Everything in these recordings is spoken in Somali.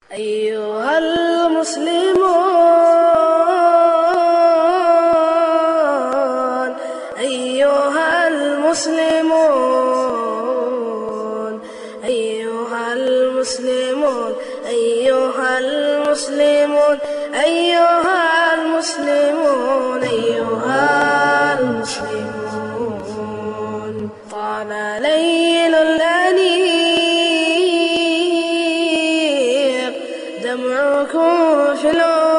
أيها المسلمون أيها المسلمون أيها المسلمون أيها المسلمون أيها المسلمون أيها المسلمون طال ليل الأنيق دمعكم في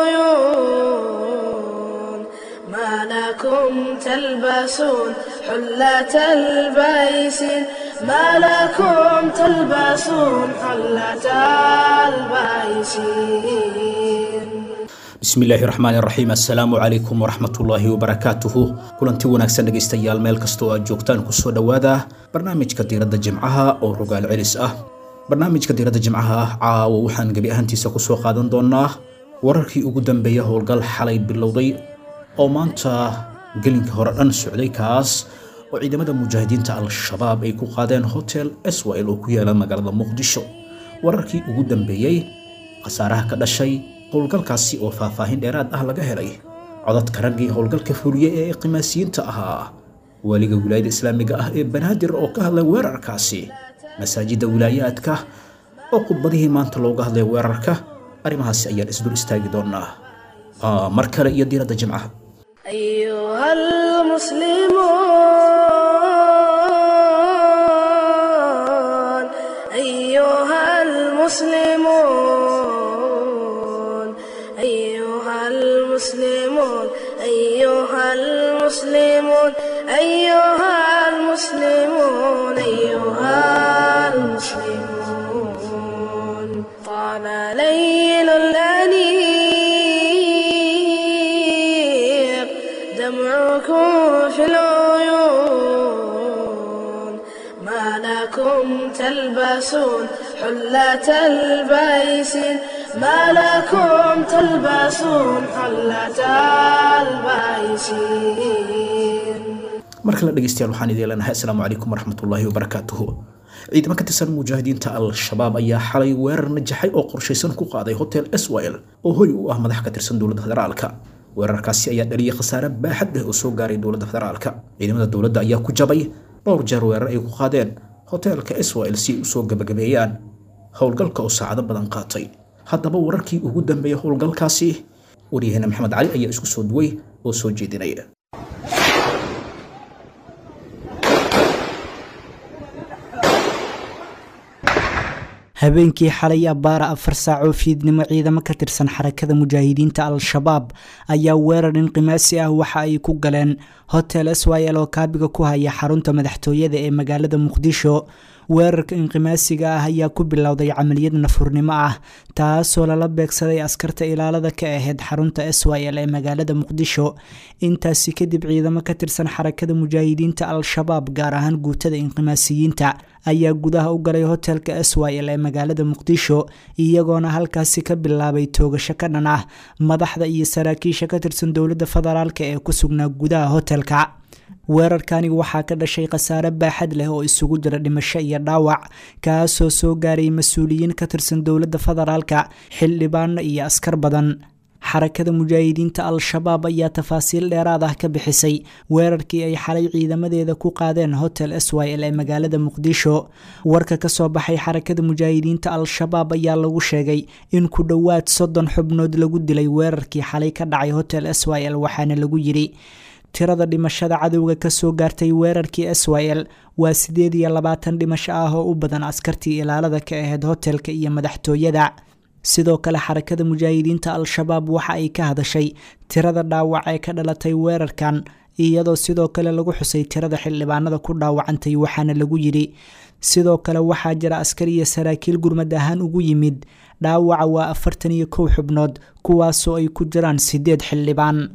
العيون ما لكم تلبسون حلة البيسين ما لكم تلبسون حلة البيسين بسم الله الرحمن الرحيم السلام عليكم ورحمة الله وبركاته كلنتي wanaagsan dhageystayaal meel kasto aad joogtaan ku soo dhawaada barnaamijka diiradda jimcaha oo rogaal celis ah barnaamijka diiradda jimcaha caawa waxaan gabi ahaantiisa ku soo qaadan doonaa wararkii ugu dambeeyay howlgal xalay bilowday oo maanta gelinka hore dhan socday kaas oo ciidamada mujaahidiinta al-shabaab ay ku qaadeen hotel Iswail oo ku yaala magaalada Muqdisho wararkii ugu dambeeyay qasaaraha ka dhashay howlgalkaasi oo faahfaahin dheeraad ah laga helay codadka raggii howlgalka fuliyay ee qimaasiyiinta ahaa waliga wilaayada islaamiga ah ee banaadir oo ka hadlay weerarkaasi masaajida wilaayaadka oo khudbadihii maanta looga hadlay weerarka arrimahaasi ayaan isdul istaagi doonaa mar kale iyo diiradda jimcaha أيها المسلمون أيها المسلمون أيها المسلمون أيها المسلمون أيها المسلمون أيها المسلمون طال ليل الأنيق دمعكم في العيون ما لكم تلبسون حلة البيسين ما لكم تلبسون حلة البيسين markale dhageystayaal waxaan idin leenahay assalaamu calaykum waraxmatullaahi wabarakaatuhu ciidamo ka tirsan mujaahidiinta al-shabaab ayaa xalay weerar najaxay oo qorshaysan ku qaaday hotel Iswail oo hoy u ah madax ka tirsan dowladda federaalka weerarkaasi ayaa dhaliyay khasaare baaxad leh oo soo gaaray dowladda federaalka ciidamada dowladda ayaa ku jabay dhowr jeer weerar ay ku qaadeen hotelka Iswail si ay u soo gabagabeeyaan howlgalka oo saacado badan qaatay haddaba wararkii ugu dambeeyay howlgalkaasi wariyahana maxamed cali ayaa isku soo duway oo soo jeedinaya habeenkii xalay abbaara 4 saac oo fiidnimo ciidamo ka tirsan xarakada mujaahidiinta al-shabaab ayaa weerar inqimaasi ah waxa ay ku galeen hotel Iswail oo kaabiga ku haya xarunta madaxtooyada ee magaalada Muqdisho weerarka inqimaasiga ah ayaa ku bilowday camaliyad nafurnimo ah taasoo lala beegsaday askarta ilaalada ka ahayd xarunta Iswail ee magaalada Muqdisho intaasi kadib ciidamo ka tirsan xarakada mujaahidiinta al-shabaab gaar ahaan guutada inqimaasiyiinta ayaa gudaha u galay hotelka Iswail ee magaalada Muqdisho iyagoona halkaasi ka bilaabay toogasho ka dhan ah madaxda iyo saraakiisha ka tirsan dowladda federaalka ee ku sugnaa gudaha hotelka weerarkani waxaa ka dhashay khasaare baaxad leh oo isugu jira dhimasho iyo dhaawac kaasoo soo gaaray mas'uuliyiin ka tirsan dowladda federaalka xildhibaano iyo askar badan xarakada mujaahidiinta al-shabaab ayaa tafaasiil dheeraad ah ka bixisay weerarkii ay xalay ciidamadeeda ku qaadeen hotel Iswail ee magaalada Muqdisho warka ka soo baxay xarakada mujaahidiinta al-shabaab ayaa lagu sheegay in ku dhawaad 30 xubnood lagu dilay weerarkii xalay ka dhacay hotel Iswail waxaana lagu yiri tirada dhimashada cadawga ka soo gaartay weerarkii Iswail waa 28 dhimasho ah oo u badan askartii ilaalada ka ahayd hotelka iyo madaxtooyada sidoo kale xarakada mujaahidiinta al-shabaab waxa ay ka hadashay tirada dhaawac ee ka dhalatay weerarkan iyadoo sidoo kale lagu xusay tirada xildhibaanada ku dhaawacantay waxaana lagu yiri sidoo kale waxaa jira askar iyo saraakiil gurmad ahaan ugu yimid dhaawaca waa 41 xubnood kuwaasoo ay ku jiraan 8 xildhibaan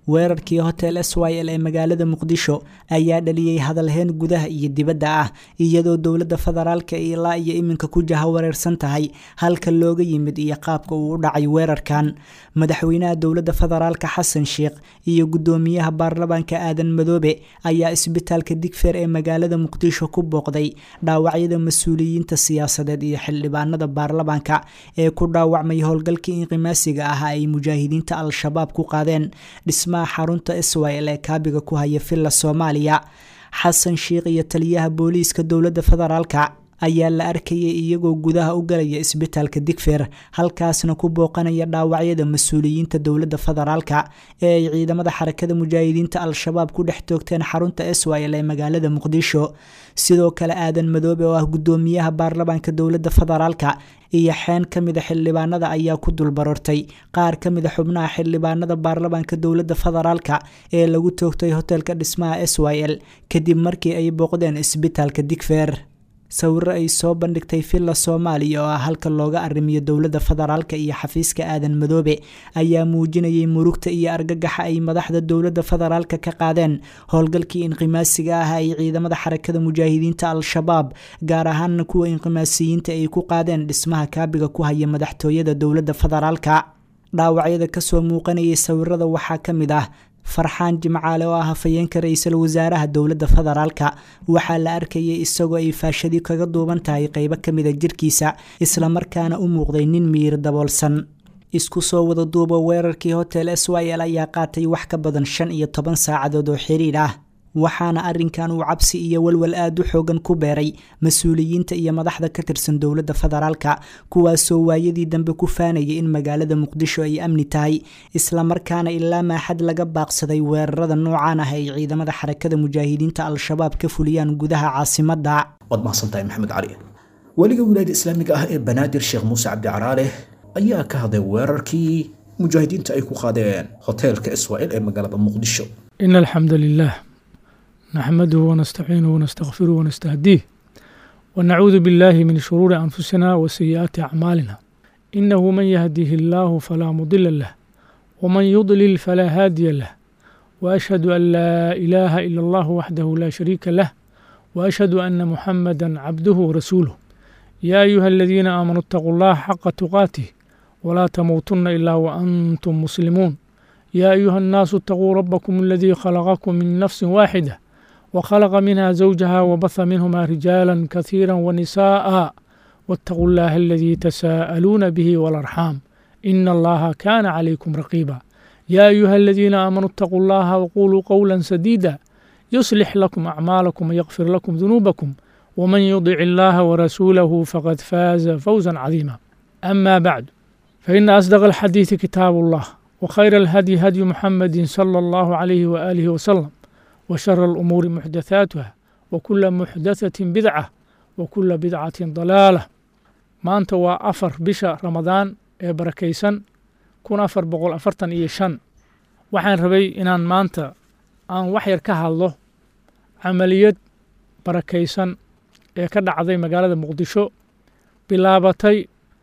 weerarkii hotel syl ee magaalada muqdisho ayaa dhaliyey hadalheen gudaha iyo dibadda ah iyadoo dowladda federaalka ilaa iyo iminka ku jahawareersan tahay halka looga yimid iyo qaabka uu u dhacay weerarkan madaxweynaha dowladda federaalka xasan sheekh iyo gudoomiyaha baarlamaanka aadan madoobe ayaa isbitaalka digfeer ee magaalada muqdisho ku booqday dhaawacyada mas-uuliyiinta siyaasadeed iyo xildhibaanada baarlamaanka ee ku dhaawacmay howlgalkii inqimaasiga ah ay mujaahidiinta al-shabaab ku qaadeen xarunta syl ee kaabiga ku haya villa soomaaliya xasan sheekh iyo taliyaha booliiska dowladda federaalka ayaa la arkayay iyagoo gudaha u galaya isbitaalka digfeer halkaasna ku booqanaya dhaawacyada mas-uuliyiinta dowladda federaalka ee ay ciidamada xarakada mujaahidiinta al-shabaab ku dhex toogteen xarunta syl ee magaalada muqdisho sidoo kale aadan madoobe oo ah gudoomiyaha baarlamaanka dowladda federaalka iyo xeen ka mid a xildhibaanada ayaa ku dulbarortay qaar ka mid a xubnaha xildhibaanada baarlamaanka dowladda federaalka ee lagu toogtay hotelka dhismaha syl kadib markii ay booqdeen isbitaalka digfeer sawiro ay soo bandhigtay villa soomaaliya oo ah halka looga arrimiyo dowladda federaalka iyo xafiiska aadan madoobe ayaa muujinayay murugta iyo argagaxa ay madaxda dowladda federaalka ka qaadeen howlgalkii inqimaasiga ah ay ciidamada xarakada mujaahidiinta al-shabaab gaar ahaana kuwa inqimaasiyiinta ay ku qaadeen dhismaha kaabiga ku haya madaxtooyada dowladda federaalka dhaawacyada kasoo muuqanayay sawirada waxaa ka mid ah farxaan jimcaale oo ah hafayeenka ra-iisul wasaaraha dowladda federaalka waxaa la arkayay isagoo ay faashadi kaga duuban tahay qeybo ka mid a jirkiisa islamarkaana u muuqday nin miyir daboolsan isku soo wada duuba weerarkii hotel syl ayaa qaatay wax ka badan 15 saacadood oo xiriir ah waxaana arrinkan uu cabsi iyo walwal aad u xoogan ku beeray mas-uuliyiinta iyo madaxda ka tirsan dowladda federaalka kuwaasoo waayadii dambe ku faanayay in magaalada muqdisho ay amni tahay islamarkaana ilaa maaxad laga baaqsaday weerarada noocaan ah ay ciidamada xarakada mujaahidiinta al-shabaab ka fuliyaan gudaha caasimadda. waad mahadsantahay maxamed cali. weliga wilaayada islaamiga ah ee banaadir sheekh muuse cabdi caraale ayaa ka hadlay weerarkii mujaahidiinta ay ku qaadeen hoteelka syl ee magaalada muqdisho. in alxamdu lilah نحمده ونستعينه ونستغفره ونستهديه ونعوذ بالله من شرور أنفسنا وسيئات أعمالنا إنه من يهديه الله فلا مضل له ومن يضلل فلا هادي له وأشهد أن لا إله إلا الله وحده لا شريك له وأشهد أن محمدا عبده ورسوله يا أيها الذين آمنوا اتقوا الله حق تقاته ولا تموتن إلا وأنتم مسلمون يا أيها الناس اتقوا ربكم الذي خلقكم من نفس واحدة وخلق منها زوجها وبث منهما رجالا كثيرا ونساء واتقوا الله الذي تساءلون به والأرحام إن الله كان عليكم رقيبا يا أيها الذين آمنوا اتقوا الله وقولوا قولا سديدا يصلح لكم أعمالكم ويغفر لكم ذنوبكم ومن يطع الله ورسوله فقد فاز فوزا عظيما أما بعد فإن أصدق الحديث كتاب الله وخير الهدي هدي محمد صلى الله عليه وآله وسلم وشر الأمور محدثاتها وكل محدثة بدعة وكل بدعة ضلالة ما أنت وأفر بشا رمضان بركيسن كون أفر بقول أفرتن إيشان وحين ربي إنان ما أنت أن وحير كهالله عملية بركيسن كدع عظيم مقالة مقدشو بلابتي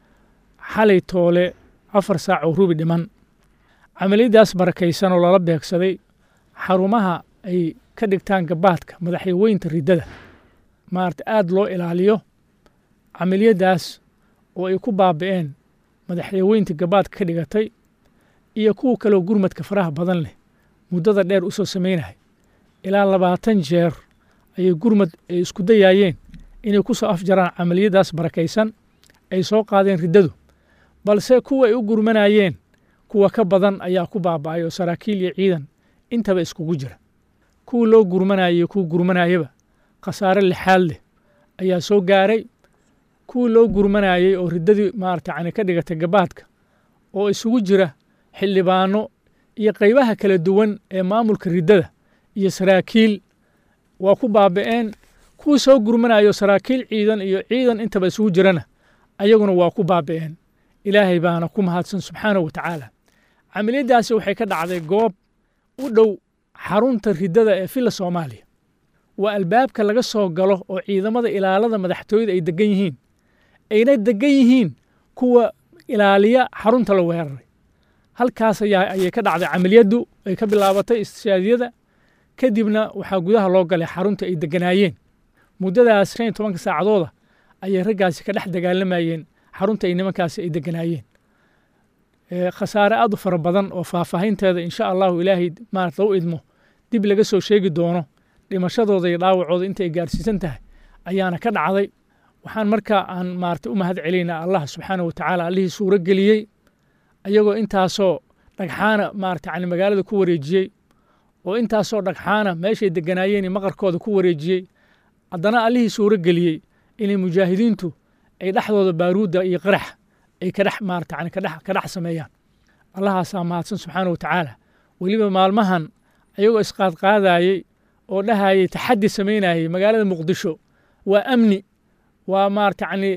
حالي تولي أفر ساعة وروبي دمان عملية داس بركيسن ولا ربي يكسدي حرمها ay ka dhigtaan gabaadka madaxweynta ridada maarta aad loo ilaaliyo camaliyadaas oo ay ku baaba'een madaxweynta gabaadka ka dhigatay iyo kuwa kale gurmadka faraha badan leh muddada dheer u soo sameeyay ilaa 20 jeer ay gurmad ay isku dayayeen inay ku soo afjaraan camaliyadaas barakaysan ay soo qaadeen ridadu balse kuwa ay u gurmanayeen kuwa ka badan ayaa ku baaba'ay oo saraakiil iyo ciidan intaba iskugu jira kuwa loo gurmanayo kuwa gurmanayaba khasaare lixaad leh ayaa soo gaaray kuwa loo gurmanayay oo ridadii maarta yani ka dhigatay gabaadka oo isugu jira xildhibaano iyo qaybaha kala duwan ee maamulka ridada iyo saraakiil waa ku baaba'een kuwa soo gurmanayo saraakiil ciidan iyo ciidan intaba isugu jirana ayaguna waa ku baaba'een ilaahay baana ku mahadsan subxaanahu wa tacaala camaliyadaasi waxay ka dhacday goob u dhow xarunta ridada ee villa Soomaaliya waa albaabka laga soo galo oo ciidamada ilaalada madaxtooyada ay degan yihiin ayna degan yihiin kuwa ilaaliya xarunta la weeraray halkaas ayay ka dhacday camaliyaddu ay ka bilaabatay istishaadiyada kadibna waxaa gudaha loo galay xarunta ay deganaayeen muddadaas 15 saacadooda ayay raggaasi ka dhex dagaalamayeen xarunta ay nimankaasi ay deganaayeen khasaare aad u fara badan oo faahfaahinteeda insha allahu ilaahay maarata u idmo dib laga soo sheegi doono dhimashadooda iyo dhaawacooda inta ay gaarsiisan tahay ayaana ka dhacday waxaan markaa aan maarata u mahad celaynaa allah subxaanahu watacaala allihii suuro geliyey ayagoo intaasoo dhagxaana maarata yani magaalada ku wareejiyey oo intaasoo dhagxaana meeshay deganaayeen maqarkooda ku wareejiyey haddana allihii suuro geliyey inay mujaahidiintu ay dhexdooda baaruudda iyo qarax ay ka dhex maarata yani ka dhex sameeyaan allahaasaa mahadsan subxaanahu watacaala weliba maalmahan ayagoo isqaadqaadayey oo dhahayey taxaddi samaynayey magaalada muqdisho waa amni waa maarata yani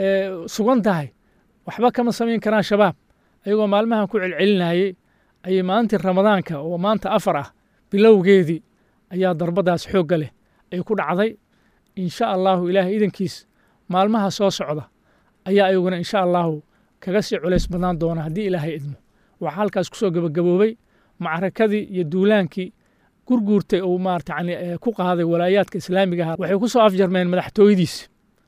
sugan tahay waxba kama samayn karaan shabaab ayagoo maalmahan ku celcelinayey ayay maalintii ramadaanka oo maanta 4 ah bilowgeedii ayaa darbadaas xoogga leh ay ku dhacday insha allahu ilaahay idankiis maalmaha soo socda ayaa ayaguna insha allahu kaga sii culays badnaan doona haddii ilaahay idmo waxaa halkaas kusoo gabagaboobay macrakadii iyo duulaankii gurguurtay oo maarata yani ku qaaday walaayaadka islaamiga ah waxay ku soo afjarmeen madaxtooyadiisa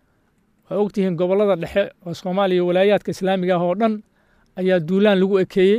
waa ogtihiin gobollada dhexe oo soomaaliya walaayaadka islaamiga ah oo dhan ayaa duulaan lagu ekeeyey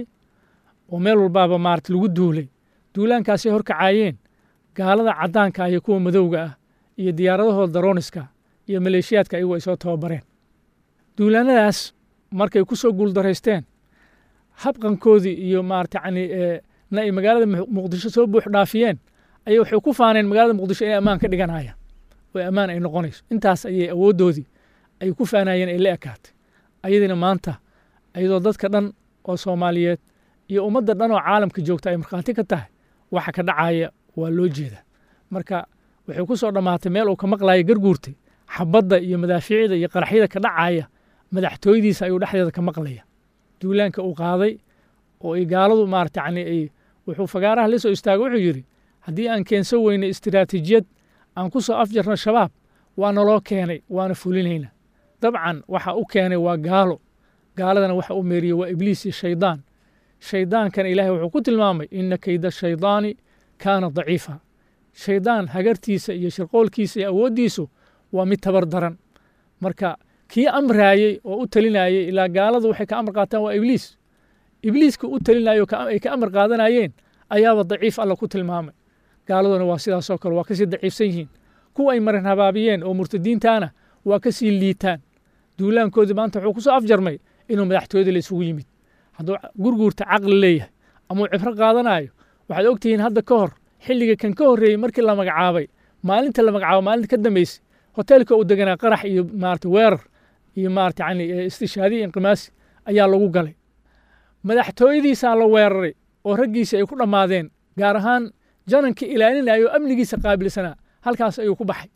oo meel walbaaba maarata lagu duulay duulaankaasay horkacaayeen gaalada caddaanka iyo kuwa madowga ah iyo diyaaradahooda darooniska iyo maleeshiyaadka ayagu ay soo tababareen duulaanadaas markay ku soo guuldaraysteen habqankoodii iyo maarata yani na ay magaalada muqdisho soo buux dhaafiyeen ayay waxay ku faaneen magaalada muqdisho inay ammaan ka dhiganayaan oo ammaan ay noqonayso intaas ayay awooddoodii ay ku faanayeen ay la ekaatay ayadiina maanta ayadoo dadka dhan oo soomaaliyeed iyo ummadda dhan oo caalamka joogta ay markhaati ka tahay waxa ka dhacaya waa loo jeedaa marka waxay ku soo dhammaatay meel uu ka maqlaaya garguurtay xabadda iyo madaafiicda iyo qaraxyada ka dhacaya madaxtooyadiisa ayuu dhexdeeda ka maqlaya duulaanka uu qaaday oo ay gaaladu maarata yani ay wuxuu fagaaraha la soo istaago wuxuu yidhi haddii aan keensan weyne istiraatiijiyad aan ku soo afjarno shabaab waa naloo keenay waana fulinayna dabcan waxa u keenay waa gaalo gaaladana waxa u meeriyey waa ibliis iyo shaydaan shaydaankana ilaahay wuxuu ku tilmaamay ina kayda shaydaani kaana daciifa shaydaan hagartiisa iyo shirqoolkiisa iyo awooddiisu waa mid tabar daran marka kii amraayey oo u talinayey ilaa gaaladu waxay ka amar qaataan waa ibliis ibliiska u talinayo ay ka amar qaadanayeen ayaaba daciif alla ku tilmaamay gaaladuna waa sidaasoo kale waa kasii daciifsan yihiin kuwa ay marin habaabiyeen oo murtadiintaana waa kasii liitaan duulaankoodii maanta wuxuu ku soo afjarmay inuu madaxtooyada la isugu yimid hadduu gurguurta caqli leeyahay ama uu cibro qaadanayo waxaad ogtihiin hadda ka hor xilliga kan ka horreeyey markii la magacaabay maalinta la magacaabo maalinta ka dambeysay hoteelka uu deganaa qarax iyo maarata weerar iyo maarata yani istishaadiya inqimaasi ayaa lagu galay madaxtooyadiisaa la weeraray oo raggiisa ay ku dhammaadeen gaar ahaan janankii ilaalinaya oo amnigiisa qaabilsanaa halkaas ayuu ku baxay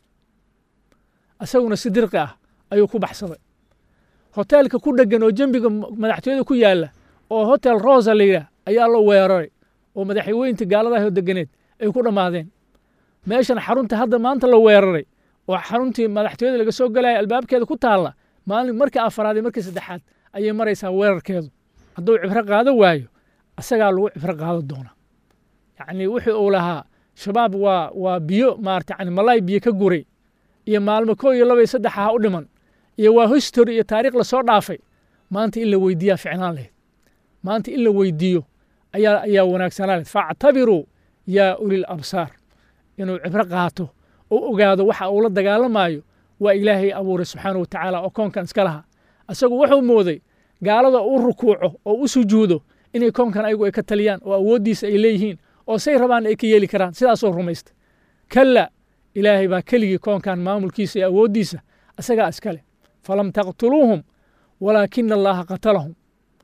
isaguna si dirqi ah ayuu ku baxsaday hoteelka ku dheggan oo jambiga madaxtooyada ku yaalla oo hotel rosa la yidhaah ayaa la weeraray oo madaxweynta gaaladaah oo deganeed ay ku dhammaadeen meeshan xarunta hadda maanta la weeraray oo xaruntii madaxtooyada laga soo galaya albaabkeeda ku taalla maalin markii afaraad iyo markii saddexaad ayay maraysaa weerarkeedu hadduu cibro qaado waayo asagaa lagu cibro qaado doona yacni wuxuu uu lahaa shabaab waa biyo maarata yani malaay biyo ka guray iyo maalmo 1 iyo 2 iyo 3 ha u dhiman iyo waa history iyo taariikh la soo dhaafay maanta in la weydiiyaa ficnaan lahayd maanta in la weydiiyo ayaa wanaagsanaa lahayd factabiruu yaa ulil absaar inuu cibro qaato oo ogaado waxa uu la dagaalamayo waa ilaahay abuuray subxaanahu watacaala oo koonkan iska lahaa isagu wuxuu mooday gaalada u rukuuco oo u sujuudo inay koonkan ayagu ay ka taliyaan oo awooddiisa ay leeyihiin oo say rabaan ay ka yeeli karaan sidaasoo rumaystay kalla ilaahay baa keligii koonkan maamulkiisa iyo awooddiisa isagaa iskale falam taqtuluuhum walaakina allaha qatalahum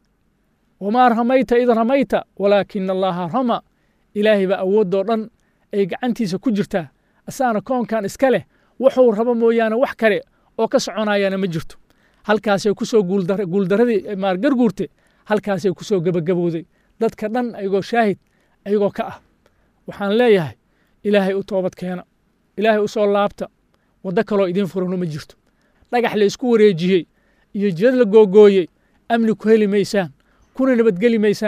wamaa ramayta id ramayta walaakina allaha rama ilaahay baa awooddoo dhan ay gacantiisa ku jirtaa asaana koonkan iska leh wuxuu rabo mooyaane wax kale oo ka soconayaana ma jirto halkaasay ku soo guuldaradii garguurte halkaasay ku soo gebagabowday dadka dhan ayagoo shaahid ayagoo ka ah waxaan leeyahay ilaahay u toobad keena ilaahay u soo laabta waddo kaloo idiin furano ma jirto dhagax la isku wareejiyey iyo jidad la googooyey amni ku heli maysaan kuna nabadgeli maysaan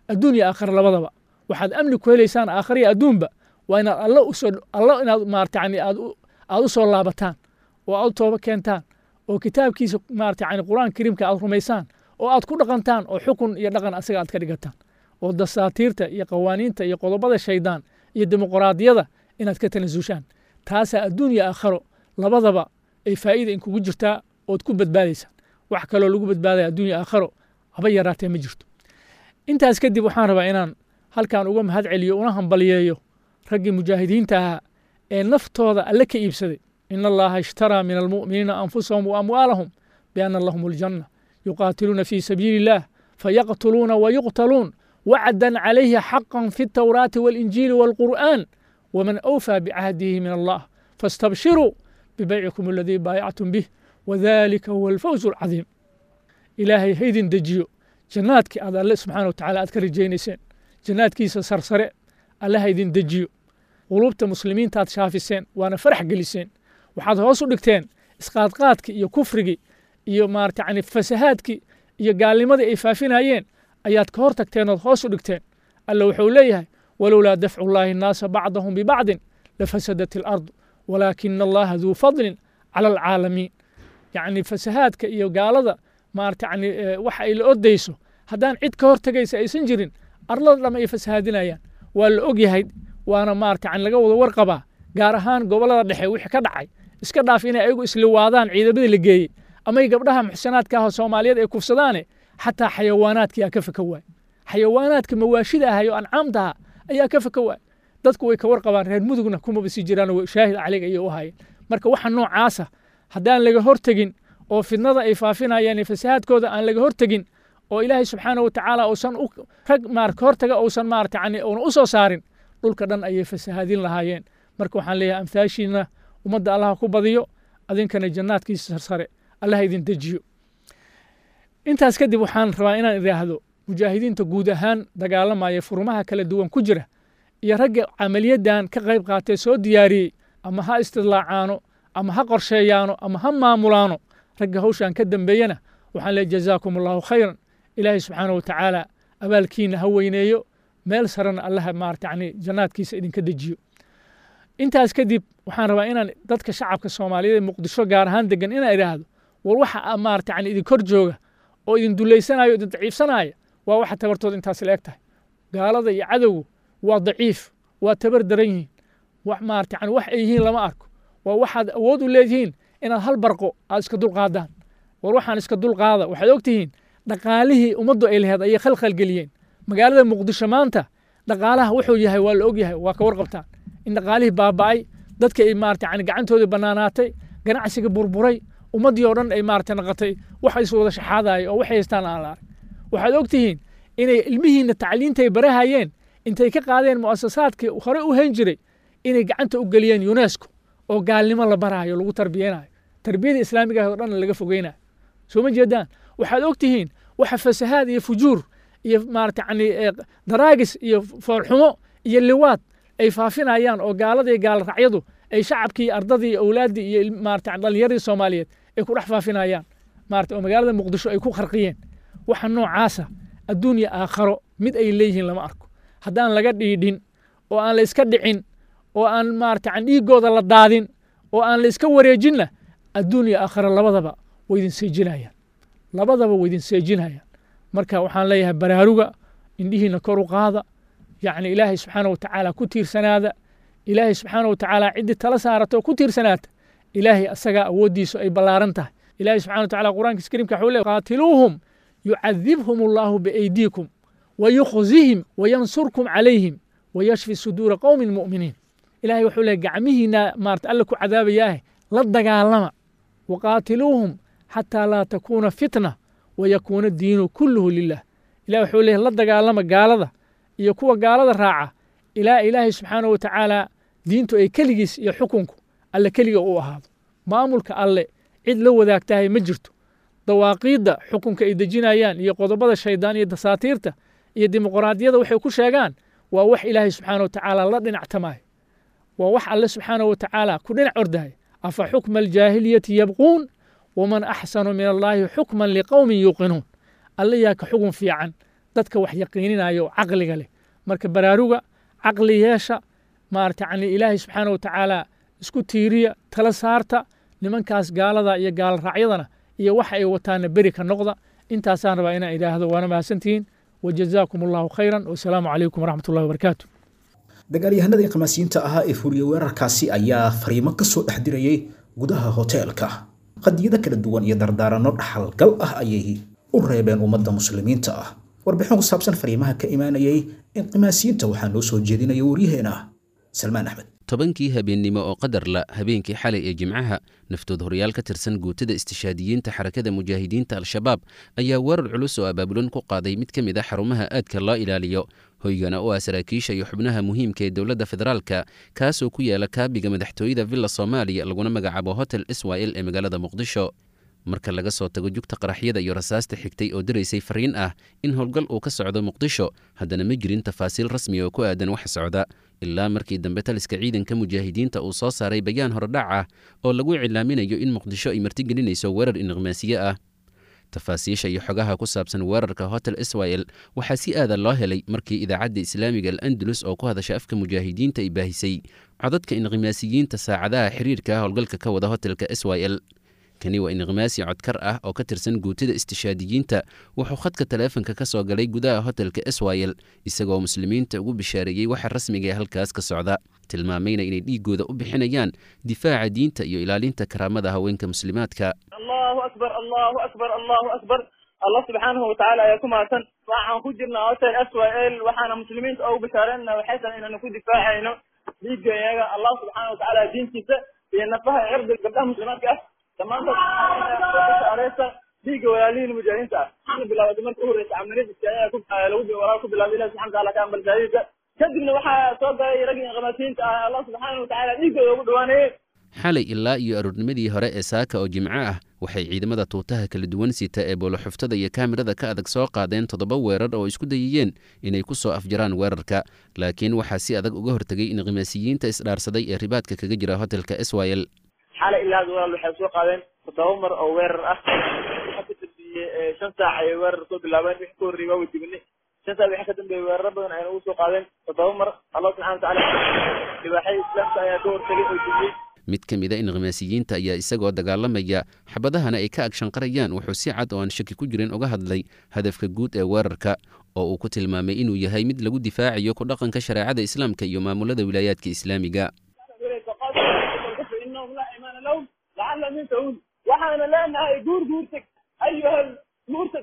adduun iyo aakhira labadaba waxaad amni ku helaysaan aakhira iyo adduunba waa inaad alla inaad maarata yani aad u soo laabataan oo aad u tooba keentaan oo kitaabkiisa maarata yani qur'aan kariimka aad rumaysaan oo aad ku dhaqantaan oo xukun iyo dhaqan asaga aad ka dhigataan oo dasaatiirta iyo qawaaniinta iyo qodobada shaydaan iyo dimuqraadiyada inaad ka tanasushaan taasaa adduun iyo aakhiro labadaba ay faa'iida in kugu jirtaa ood ku badbaadaysaan wax kaloo lagu badbaadaya adduun iyo aakhiro haba yaraatee ma jirto intaas kadib waxaan rabaa inaan halkan uga mahad celiyo una hambaliyeeyo raggii mujaahidiinta ahaa ee naftooda alle ka iibsaday ina allaha ishtaraa min almu'miniina anfusahum wa amwaalahum bianna lahum aljanna yuqaatiluuna fii sabiili illah fayaqtuluuna wayuqtaluun wacdan calayhi xaqan fi altawraati waalinjiili waalqur'aan waman awfaa bicahdihi min allah faastabshiruu bibaycikum aladii baayactum bih wadalika huwa alfawzu alcadiim ilaahay haydin dejiyo jannaadkii aad alle subxaana watacala aad ka rajaynayseen jannaadkiisa sarsare alle haydin dejiyo quluubta muslimiinta aad shaafiseen waana farax geliseen waxaad hoos u dhigteen isqaadqaadkii iyo kufrigii iyo maarata yani fasahaadkii iyo gaalnimadii ay faafinayeen ayaad ka hor tagteen ood hoos u dhigteen alla wuxuu leeyahay walowlaa dafcu llaahi annaasa bacdahum bibacdin lafasadat ilardu walaakina allaha duu fadlin cala alcaalamiin yacni fasahaadka iyo gaalada maarata yani waxa ay la ordayso haddaan cid ka hor tegaysa aysan jirin arlada dham ay fasahaadinayaan waa la og yahay waana maarata yani laga wada warqabaa gaar ahaan gobollada dhexe wixii ka dhacay iska dhaaf inay ayagu isliwaadaan ciidamadii la geeyey amay gabdhaha muxsanaadka ah soomaaliyeed ay kufsadaane xataa xayawaanaadkii aa ka faka waay xayawaanaadka mawaashida ahayo ancaamta aha ayaa ka faka waay dadku way ka warqabaan reer mudugna kumaba sii jiraan shaahid calig ayay u hayeen marka waxa noocaasa haddaan laga hortegin oo fidnada ay faafinayaan fasahaadkooda aan laga hortegin oo ilaahay subxaana watacaala uusan rag ka hortaga uusan maarata yani uuna u soo saarin dhulka dhan ayay fasahaadin lahaayeen marka waxaan leeyahay amhaashiina ummadda allaha ku badiyo adinkana jannaadkiisa sarsare allaha idin dejiyo intaas kadib waxaan rabaa inaan idhaahdo mujaahidiinta guud ahaan dagaalamaya furmaha kala duwan ku jira iyo ragga camaliyadan ka qayb qaatee soo diyaariyey ama ha istidlaacaano ama ha qorsheeyaano ama ha maamulaano ragga hawshan ka dambeeyana waxaan leeyahay jazaakum allahu khayran ilaahay subxaana watacaala abaalkiina ha weyneeyo meel sarena allaha maarata yani jannaadkiisa idinka dejiyo intaas kadib waxaan rabaa inaan dadka shacabka soomaaliyeed ee muqdisho gaar ahaan degan inaan idhaahdo war waxa maarata yani idin kor jooga oo idin dullaysanayo idin daciifsanaya waa waxa tabartooda intaas la eg tahay gaalada iyo cadowgu waa daciif waa tabar daran yihiin wax maarata yani wax ay yihiin lama arko waa waxaad awood u leedihiin inaad hal barqo aad iska dulqaadaan war waxaan iska dulqaada waxaad ogtihiin dhaqaalihii ummaddu ay laheed ayay khalkhalgeliyeen magaalada muqdisho maanta dhaqaalaha wuxuu yahay waa la og yahay waa ka warqabtaan in dhaqaalihii baaba'ay dadka ay maarata yani gacantoodii bannaanaatay ganacsiga burburay ummaddii oo dhan ay maarata naqatay wax is wada shaxaadaya oo waxay haystaan aan la arag waxaad ogtihiin inay ilmihiinna tacliintay barahayeen intay ka qaadeen mu'asasaadkii hore u hayn jiray inay gacanta u geliyeen unesco oo gaalnimo la baraayo lagu tarbiyeynayo tarbiyada islaamiga ah oo dhan laga fogeynayo soo ma jeedaan waxaad ogtihiin waxa fasahaad iyo fujuur iyo maarata yani daraagis iyo foolxumo iyo liwaad ay faafinayaan oo gaalada iyo gaala racyadu ay shacabkii ardadii awlaaddii iyo maarata dhalinyaradii soomaaliyeed ay ku dhex faafinayaan maarata oo magaalada muqdisho ay ku kharqiyeen waxa noocaasa adduun iyo aakharo mid ay leeyihiin lama arko haddaan laga dhiidhin oo aan la iska dhicin oo aan maarata yani dhiiggooda la daadin oo aan la iska wareejinna adduun iyo aakharo labadaba way idin seejinayaan labadaba way idin seejinayaan marka waxaan leeyahay baraaruga indhihiina kor u qaada yacni ilaahay subxaana watacaala ku tiirsanaada ilaahay subxaana watacaala ciddii tala saarata oo ku tiirsanaata ilaahay asagaa awooddiisu ay ballaaran tahay ilaahay subxana watacaala qur'aankiisa kariimka wuxuu leeyahay qaatiluuhum yucadibhum allahu biaydiikum wayukhzihim wayansurkum calayhim wayashfi suduura qowmin mu'miniin ilaahay wuxuu leeyahay gacmihiina maarata alla ku cadaabayaahe la dagaalama waqaatiluuhum xataa laa takuuna fitna wayakuuna diinu kulluhu lilah ilahi wuxuu leeyahay la dagaalama gaalada iyo kuwa gaalada raaca ilaa ilaahay subxaana watacaala diintu ay keligiis iyo xukunku alle keliga u ahaado maamulka alle cid la wadaagtahay ma jirto dawaaqiidda xukunka ay dejinayaan iyo qodobada shaydaan iyo dasaatiirta iyo dimuqraadiyada waxay ku sheegaan waa wax ilaahay subxaana watacaala la dhinactamaayo waa wax alle subxaana watacaala ku dhinac ordahay afa xukma aljaahiliyati yabquun waman axsanu min allaahi xukman liqowmin yuuqinuun alle yaa ka xugun fiican dadka wax yaqiininayo caqliga leh marka baraaruga caqli yeesha maaragtay yani ilaahay subxaana wa tacaala isku tiiriya tala saarta nimankaas gaalada iyo gaala raacyadana iyo waxa ay wataana beri ka noqda intaasaan rabaa inaan idhaahdo waana mahadsantihiin wajazaakum allahu khayran wasalaamu calaykum waraxmat ullahi wabarakaatu dagaalyahanada inqimaasiyiinta ahaa ee fuliyey weerarkaasi ayaa fariimo ka soo dhex dirayay gudaha hoteelka qadiyado kala duwan iyo dardaaranno dhaxalgal ah ayay u reebeen ummadda muslimiinta ah warbixin ku saabsan fariimaha ka imaanayay inqimaasiyiinta waxaa noo soo jeedinaya waryaheena salmaan axmed tobankii habeennimo oo qadar la habeenkii xalay ee jimcaha naftood horyaal ka tirsan guutada istishaadiyiinta xarakada mujaahidiinta al-shabaab ayaa weerar culus oo abaabulan ku qaaday mid ka mid a xarumaha aadka loo ilaaliyo hoygana oo ah saraakiisha iyo xubnaha muhiimka ee dowladda federaalka kaasoo ku yaala kaabiga madaxtooyada villa soomaaliya laguna magacaabo hotel israel ee magaalada muqdisho marka laga soo tago jugta qaraxyada iyo rasaasta xigtay oo diraysay fariin ah in howlgal uu ka socdo muqdisho haddana ma jirin tafaasiil rasmi oo ku aadan wax socda ilaa markii dambe taliska ciidanka mujaahidiinta uu soo saaray bayaan horodhac ah oo lagu iclaaminayo in muqdisho ay martigelinayso weerar inqimaasiye ah tafaasiisha iyo xogaha ku saabsan weerarka hotel israel waxaa si aada loo helay markii idaacadda islaamiga al-andalus oo ku hadasha afka mujaahidiinta ay baahisay codadka inqimaasiyiinta saacadaha xiriirka howlgalka ka wada hotelka israel kani waa inqimaasi codkar ah oo ka tirsan guutada istishaadiyiinta wuxuu khadka taleefanka ka soo galay gudaha hotelka israel isagoo muslimiinta ugu bishaareeyey waxa rasmiga ee halkaas ka socda tilmaamayna inay dhiigooda u bixinayaan difaaca diinta iyo ilaalinta karaamada haweenka muslimaadka allahu akbar allahu akbar allahu akbar allah subxaanahu watacaala ayaa ku mahadsan waxaan ku jirnaa hotel israel waxaana muslimiinta ugu bishaareynaa waxay tahay inaanu ku difaacayno dhiigga iyaga allah subxaana watacaala diintiisa iyo nafaha cirdiga gabdhaha muslimaadka ah dhammaantood dhiigga walaalihiin mujaahidiinta ah waxaana bilaawatay marka u horreysa camaliyad iskaayaa walaal ku bilaabay ilahi subxana wataala ka aqbal shahaadadiisa kadibna waxaa soo galay raggii inqimaasiyiinta ah allah subxaana watacaala dhiiggooda ugu dhawaanayey xalay ilaa iyo aroornimadii hore ee saaka oo jimco ah waxay ciidamada tuutaha kala duwan sita ee booloxuftada iyo kaamirada ka adag soo qaadeen 7 weerar oo isku dayayeen inay ku soo afjaraan weerarka laakiin waxaa si adag uga hortegay inqimaasiyiinta isdhaarsaday ee ribaadka kaga jira hotelka israel xalay ilaa walaal waxay soo qaadeen 7 mar oo weerar ah waxa ka dambeeyay 5 saac ay weerar soo bilaabeen wixii ka horreeyay waa wajibnay 5 saac wixii ka dambeeyay weerar badan ay ugu soo qaadeen 7 mar allah subhanahu wa ta'ala dibaxay islaamka ayaa ka hortagay oo jibiyay mid ka mid a inqimaasiyiinta ayaa isagoo dagaalamaya xabadahana ay ka agshanqarayaan wuxuu si cad oo aan shaki ku jirin uga hadlay hadafka guud ee weerarka oo uu ku tilmaamay inuu yahay mid lagu difaacayo ku dhaqanka shareecada islaamka iyo maamulada wilaayaadka islaamiga waxaana leenahay guurtag ayuha murtad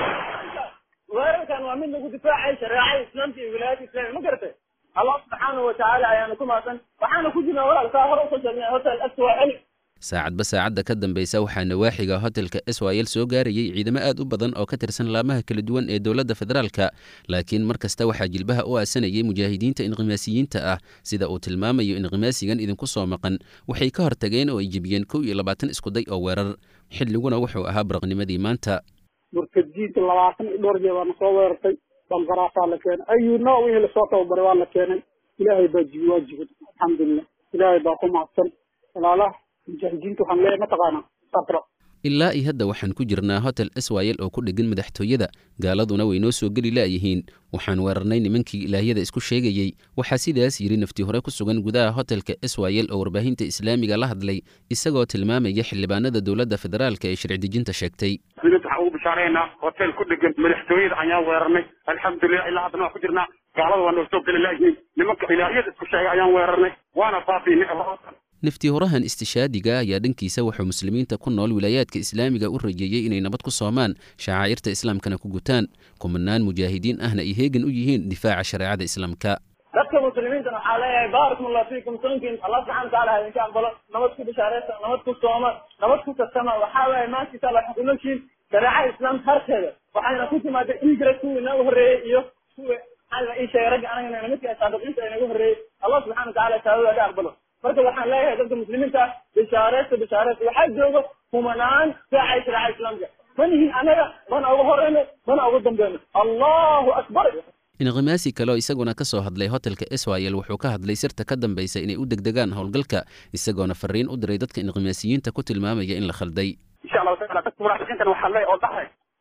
weerarkan waa mid lagu difaacay shareecada islaamka iyo wilaayaadka islaamiga ma garatay allah subxaanahu watacaala ayaana ku mahadsan waxaana ku jirnaa walaalkaa hore usoo sheegnay hotel israel saacadba saacadda ka dambaysa waxaa nawaaxiga hotelka israel soo gaarayay ciidamo aad u badan oo ka tirsan laamaha kala duwan ee dowladda federaalka laakiin mar kasta waxaa jilbaha u aasanayay mujaahidiinta inqimaasiyiinta ah sida uu tilmaamayo inqimaasigan idinku soo maqan waxay ka hortageen oo ay jebiyeen 21 iskuday oo weerar xilliguna wuxuu ahaa baraqnimadii maanta murtadiinta 20 dhowr jeer waana soo weerartay balgaraasaa la keenay ayuu nooc wixii lasoo tababaray waa la keenay ilaahay baa waajibay alxamdulilah ilaahay baa ku mahadsan walaalaha mujaahidiinta waxaan leeyahay mataqaanaa sabro ilaa iyo hadda waxaan ku jirnaa hotel israel oo ku dhegan madaxtooyada gaaladuna way noo soo geli laayihiin waxaan weerarnay nimankii ilaahyada isku sheegayey waxaa sidaas yidhi naftii hore ku sugan gudaha hotelka israel oo warbaahinta islaamiga la hadlay isagoo tilmaamaya xildhibaanada dowladda federaalka ee sharci dejinta sheegtay waxaan ugu bishaareynaa hotel ku dhegan madaxtooyada ayaan weerarnay alxamdulilah ilaa haddana waan ku jirnaa gaalada waa noo soo geli laayihiin nimanka ilaahyada isku sheegay ayaan weerarnay waana baabiinay naftii horahan istishaadiga ayaa dhankiisa wuxuu muslimiinta ku nool wilaayaadka islaamiga u rajeeyey inay nabad ku soomaan shacaa'irta islaamkana ku gutaan kumanaan mujaahidiin ahna ay heegan u yihiin difaaca shareecada islaamka dadka muslimiintana waxaa leeyahay baarakum allah fiikum sunkin allah subxana wataala ha idinka aqbalo nabad ku bishaareysa nabad ku sooma nabad ku kasama waxaa waaye maanta alla xukumashiin shareecada islaamka harkeeda waxayna ku timaada dhiigra kuwii inaga horreeyey iyo kuwa alla ii sheegay ragga anagana namidka saabiqiinta inaga horreeyey allah subxana wataala shahaadada ha aqbalo marka waxaan leeyahay dadka muslimiinta bishaareysta waxaa jooga kumanaan saacay shareecada islaamka manihin anaga mana uga horeyno mana uga dambeyno allahu akbar inqimaasi kale oo isaguna ka soo hadlay hotelka israel wuxuu ka hadlay sirta ka dambaysa inay u degdegaan howlgalka isagoona fariin u diray dadka inqimaasiyiinta ku tilmaamaya in la khalday insha allahu taala dadka munaafiqiintan waxaa leeyahay oo dhahay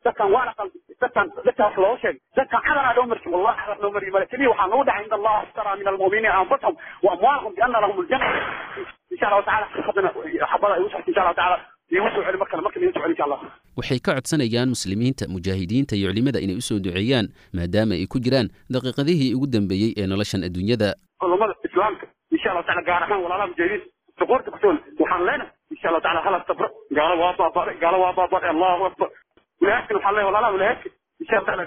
dadkan waana qalbi dadkaas loo sheeg dadkan cadana loo marki wallahi cadana loo mari malakini waxaa nagu dhacay inda allah ashtara min almu'miniina anfusahum wa amwaalahum bianna lahum aljanna insha allahu tacaala haddana xabada ay u socota insha allahu tacaala iigu soo celi markale markale iigu soo celi insha allah waxay ka codsanayaan muslimiinta mujaahidiinta iyo culimada inay u soo duceeyaan maadaama ay ku jiraan daqiiqadihii ugu dambeeyey ee noloshan adduunyada culummada islaamka insha allahu tacaala gaar ahaan walaalaha mujaahidiinta suquurta kusoon waxaan leenahay insha allahu tacaala hala sabro gaalo waa baaba'ay allahu akbar ولكن الله ولا لا ولكن إن شاء الله تعالى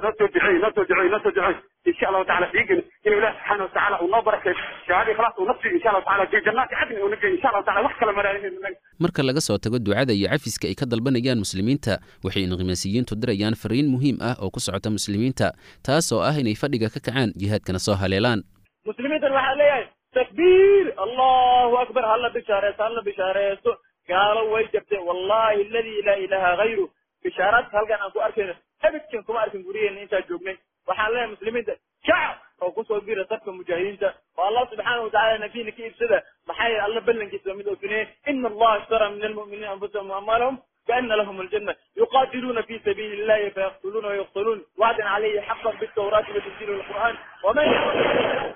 نتوجعي إن شاء الله تعالى بيجن إن الله سبحانه وتعالى ونبرك شهادة خلاص ونفسي إن شاء الله تعالى في جنات عدن ونجي إن شاء الله تعالى وحكى لما marka laga soo tago ducada iyo cafiska ay ka dalbanayaan muslimiinta waxay inqimaasiyiintu dirayaan fariin muhiim ah oo ku socota muslimiinta taas oo ah inay fadhiga ka kacaan jihaadkana soo haleelaan muslimiinta waxaa leeyahay takbiir allahu akbar halla bishaareeso gaalo way jabtay wallahi alladii laa ilaaha ghayru bishaaraad halkan aan ku arkayno habadkan kuma arkin guriyeen inta joognay waxaan leeyahay muslimiinta shacab oo ku soo biira safka mujaahidiinta oo Allah subhanahu wa ta'ala nabiina ka ibsada maxay Allah ballankiisa mid oo finay inna Allah ashtara min almu'minina anfusahum wa amwalahum بأن لهم الجنة يقاتلون في سبيل الله فيقتلون ويقتلون وعدا عليه حقا بالتوراة والإنجيل والقرآن ومن الله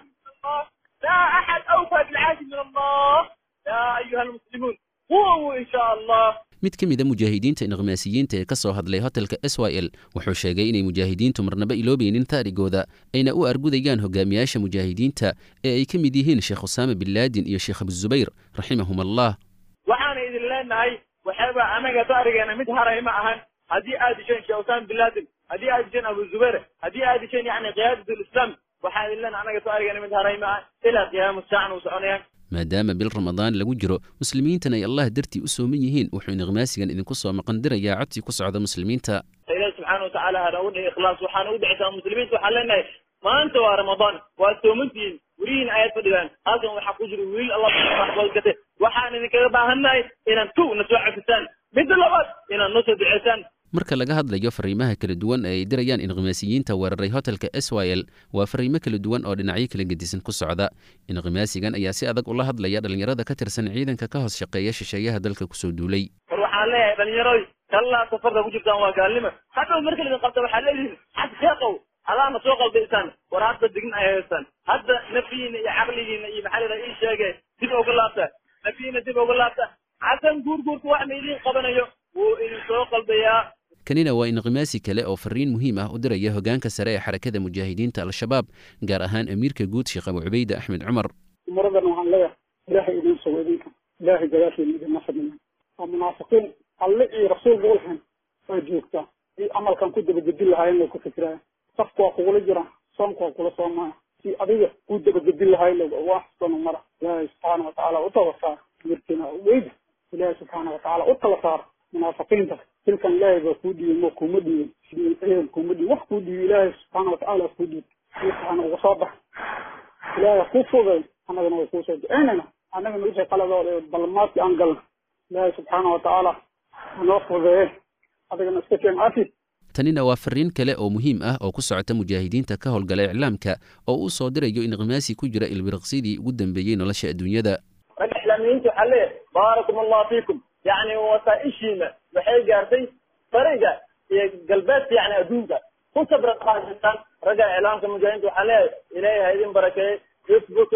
لا أحد أوفى بالعهد من الله يا أيها المسلمون قوموا إن شاء الله mid ka mid a mujaahidiinta inqimaasiyiinta ee ka soo hadlay hotelka SYL wuxuu sheegay inay mujaahidiintu marnaba iloobaynin taarigooda ayna u argudayaan hogaamiyaasha mujaahidiinta ee ay ka mid yihiin Sheekh Usaama bin Laden iyo Sheekh Abu Zubayr raximahumullah waxaan idin leenahay waxaba anaga taarigeena mid haray ma ahan hadii aad dishaan Sheekh Usaama bin Laden hadii aad dishaan Abu Zubayr hadii aad dishaan yani qiyaadatul islam waxaan idin leenahay anaga taarigeena mid haray ma ahan ila qiyaam saacan u soconayaan maadaama bil ramadaan lagu jiro muslimiintana ay Allah dartii u sooman yihiin wuxuu inqimaasigan idinku soo maqan dirayaa codsi ku socda muslimiinta ilaahay subhanahu wa ta'ala hada uu ikhlaas waxaan u dhictaa muslimiinta waxaan leenahay maanta waa ramadaan waa soomantiin wariin ayad fadhiyaan halkan waxa ku jira wiil Allah subhanahu wa ta'ala waxaan idinkaga baahannahay inaan tu nasoo cafisaan mid labaad inaan noo soo duceysaan marka laga hadlayo fariimaha kala duwan ee ay dirayaan inqimaasiyiinta weeraray hotelka SYL waa fariimo kala duwan oo dhinacyo kala gedisan ku socda inqimaasigan ayaa si adag ula hadlaya dhalinyarada ka tirsan ciidanka ka hoos shaqeeya shisheeyaha dalka ku soo duulay waxaan leeyahay dhalinyarada kala safarka ku jirtaan waa gaalnimo hadda markii la qabto waxaa leeyihiin xad sheeqow alaana soo qalbisan war hadda digin ay haystaan hadda nafiina iyo caqligiina iyo maxalada ii sheegay dib uga laabta nafiina dib uga laabta xasan guurguurku wax meelii qabanayo wuu idin soo qalbiyaa kanina waa inqimaasi kale oo fariin muhiim ah u diraya hogaanka sare ee xarakada mujaahidiinta al-shabaab gaar ahaan amiirka guud Sheekh Abu Ubayda Ahmed Umar maradan waxaan leeyahay ilaahay idin soo wadinka ilaahay jalaashiisa idin nafadina oo munaafiqiin alle iyo rasuulka ulhan oo joogta iyo amalkan ku dabagedin lahaayeen oo ku fikiraya safku waa kugula jira soonku waa kula soomaa si adiga ku dabagedin lahaayeen oo wax soo mara ilaahay subhanahu wa ta'ala u tawasaa mirkina weyda ilaahay subhanahu wa ta'ala u tawasaa munaafiqiinta tilkan ilaahay baa kuu dhiibay moo kuma dhiibin sidii kuma dhiibin wax kuu dhiibay ilaahay subxaana watacaala kuu dhiibay waxaana uga soo bax ilaahay kuu fogay annagana way kuu soo duceynayna annagana wixii qaladooda balmaadkii aan galna ilaahay subxaana watacaala hanoo fudeeye adigana iska keen cafi tanina waa fariin kale oo muhiim ah oo ku socota mujaahidiinta ka howlgala iclaamka oo uu soo dirayo inqimaasi ku jira ilbirqsidii ugu dambeeyey nolosha adduunyada islaamiyiintu waxaa leeyahay baarakum allahu fiikum يعني وسائشينا waxay gaartay fariga iyo galbeedka yani adduunka ku sabra qaadistan raga islaamka mujaahidiinta waxa leeyahay ilaahay idin barakeey isbutu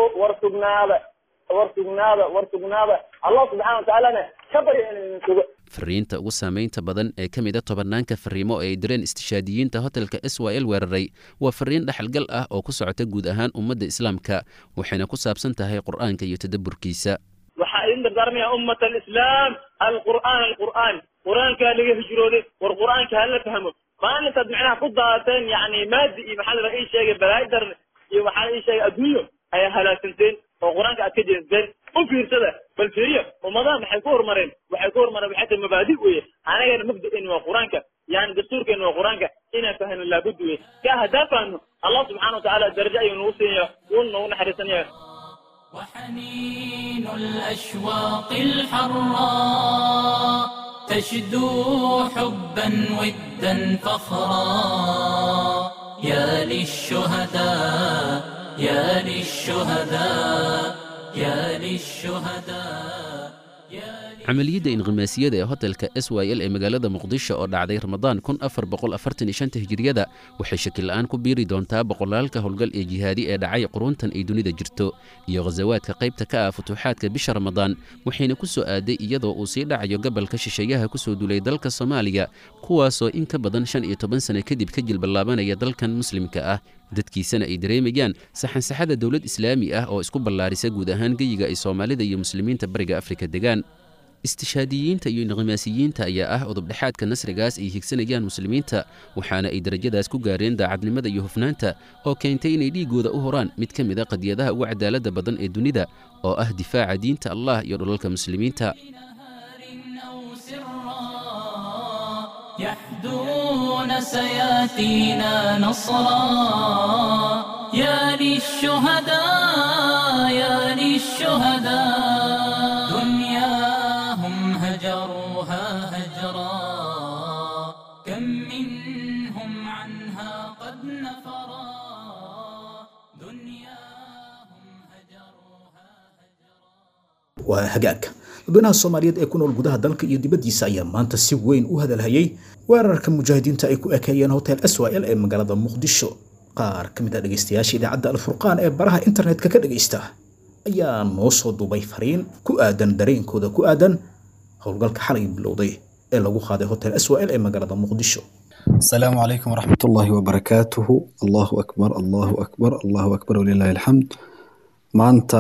warsugnaada Allah subhanahu wa ta'ala kabari in sugo fariinta ugu saameynta badan ee kamid ah tobanaanka fariimo ay direen istishaadiyiinta hotelka SYL weeraray waa fariin dhaxalgal ah oo ku socota guud ahaan ummadda islaamka waxayna ku saabsan tahay quraanka iyo tadabburkiisa waxaan dardaarmaya ummat al-islam al-qur'an quraanka laga hijrooday war quraanka hal la fahmo maalinta macnaha ku daateen yani maadi iyo maxaa la ii sheegay balaayar iyo waxa ii sheegay adduunyo ay halaasanteen oo quraanka aad ka jeesteen u fiirsada bal fiiriyo ummadaha maxay ku hormareen waxay mabaadi weeye anaga mabda'in waa quraanka yani dastuurkeena waa quraanka ina fahano la budwe ka hadafano Allah subhanahu wa ta'ala daraja ayuu noo siiyaa uu noo naxariisanaya وحنين الأشواق الحراء تشدو حبا ودا فخرا يا للشهداء يا للشهداء يا للشهداء camaliyadda inqimaasiyada ee hotelka syl ee magaalada muqdisho oo dhacday ramadaan hijriyada waxay shakil-aan ku biiri doontaa boqolaalka howlgal ee jihaadi ee dhacay quruntan ay dunida jirto iyo ghasawaadka qaybta ka ah futuuxaadka bisha ramadaan waxayna ku soo aaday iyadoo uu sii dhacayo gobolka shisheeyaha ku soo duulay dalka soomaaliya kuwaasoo in ka badan 15 sano kadib ka jilbalaabanaya dalkan muslimka ah dadkiisana ay dareemayaan saxansaxada dowlad islaami ah oo isku ballaarisa guud ahaan geyiga ay soomaalida iyo muslimiinta bariga afrika degaan istishhaadiyiinta iyo inqimaasiyiinta ayaa ah udubdhexaadka nasrigaas ay higsanayaan muslimiinta waxaana ay darajadaas ku gaareen daacadnimada iyo hufnaanta oo keentay inay dhiigooda u horaan mid ka mid a qadiyadaha ugu cadaaladda badan ee dunida oo ah difaaca diinta allah iyo dhulalka muslimiinta يحدون سياتينا نصرا يا للشهداء يا للشهداء دنياهم هجروها هجرا كم منهم عنها قد نفرا دنياهم هجروها هجرا وهجاك dadweynaha Soomaaliyeed ee ku nool gudaha dalka iyo dibaddiisa ayaa maanta si weyn u hadalhayay weerarka mujaahidiinta ay ku ekeeyeen hotel SYL ee magaalada Muqdisho qaar kamid ah dhageystayaasha idaacadda Al-Furqaan ee baraha internetka ka dhageysta ayaa noo soo duubay fariin ku aadan dareenkooda ku aadan howlgalka xalay bilowday ee lagu qaaday hotel SYL ee magaalada Muqdisho. Assalaamu alaykum wa rahmatullahi wa barakatuhu. Allahu akbar, Allahu akbar, Allahu akbar walillahi alhamd. Maanta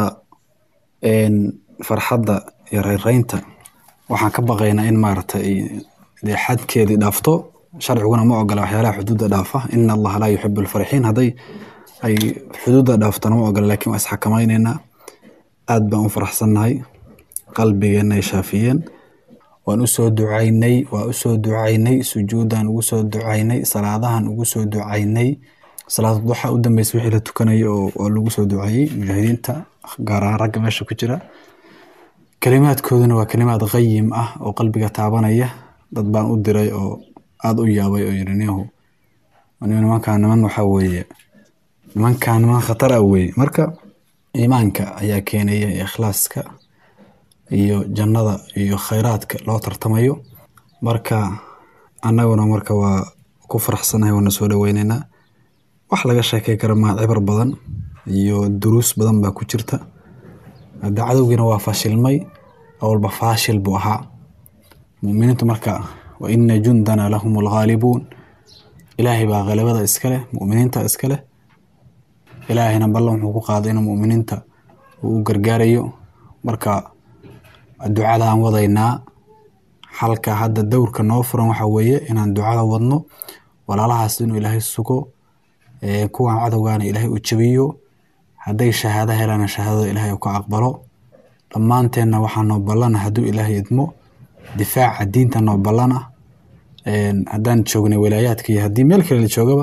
farxadda iyo reereynta waxaan ka baqaynaa in maartay xadkeedii dhaafto sharciguna ma ogola waxyaalaha xuduudda dhaafa inna allaha laa yuhibbu al-farihiin haday ay xuduudda dhaaftana ma ogola laakiin waa isxakamaynaynaa aad baan u faraxsanahay qalbigeena ay shaafiyeen waan u soo ducaynay sujuudan ugu soo ducaynay salaadahan ugu soo ducaynay salaad duha u dambeysay wixii la tukanayo oo lagu soo ducaayay mujaahidiinta gaar ahaan ragga meesha ku jira kalimaadkooduna waa kalimaad qayim ah oo qalbiga taabanaya dad baan u diray oo aad u yaabay oo yirinayo nimankan waxa weeye nimankan khatar ah weeye marka iimaanka ayaa keenaya ikhlaaska iyo jannada iyo khayraadka loo tartamayo marka annaguna marka waa ku faraxsanahay wana soo dhaweynayna wax laga sheekay karo ma cibar badan iyo duruus badan baa ku jirta dacwadowgina waa fashilmay awalba fashil buu ahaa muuminiintu marka wa inna jundana lahumul ghalibun ilaahay baa galabada iskale muuminiinta iskale ilaahayna ballan wuxuu ku qaaday in muuminiinta uu gargaarayo marka ducada aan wadaynaa halka hadda dowrka noo furan waxa weeye inaan ducada wadno walaalahaas inuu ilaahay sugo kuwan cadawgaana ilaahay u jabiyo hadday shahaado helaan shahaadada ilaahay uu ka aqbalo dhammaanteena waxaan noo ballana hadduu ilaahay idmo difaaca diinta noo ballana haddaan joognay walaayaadka iyo haddii meel kale la joogaba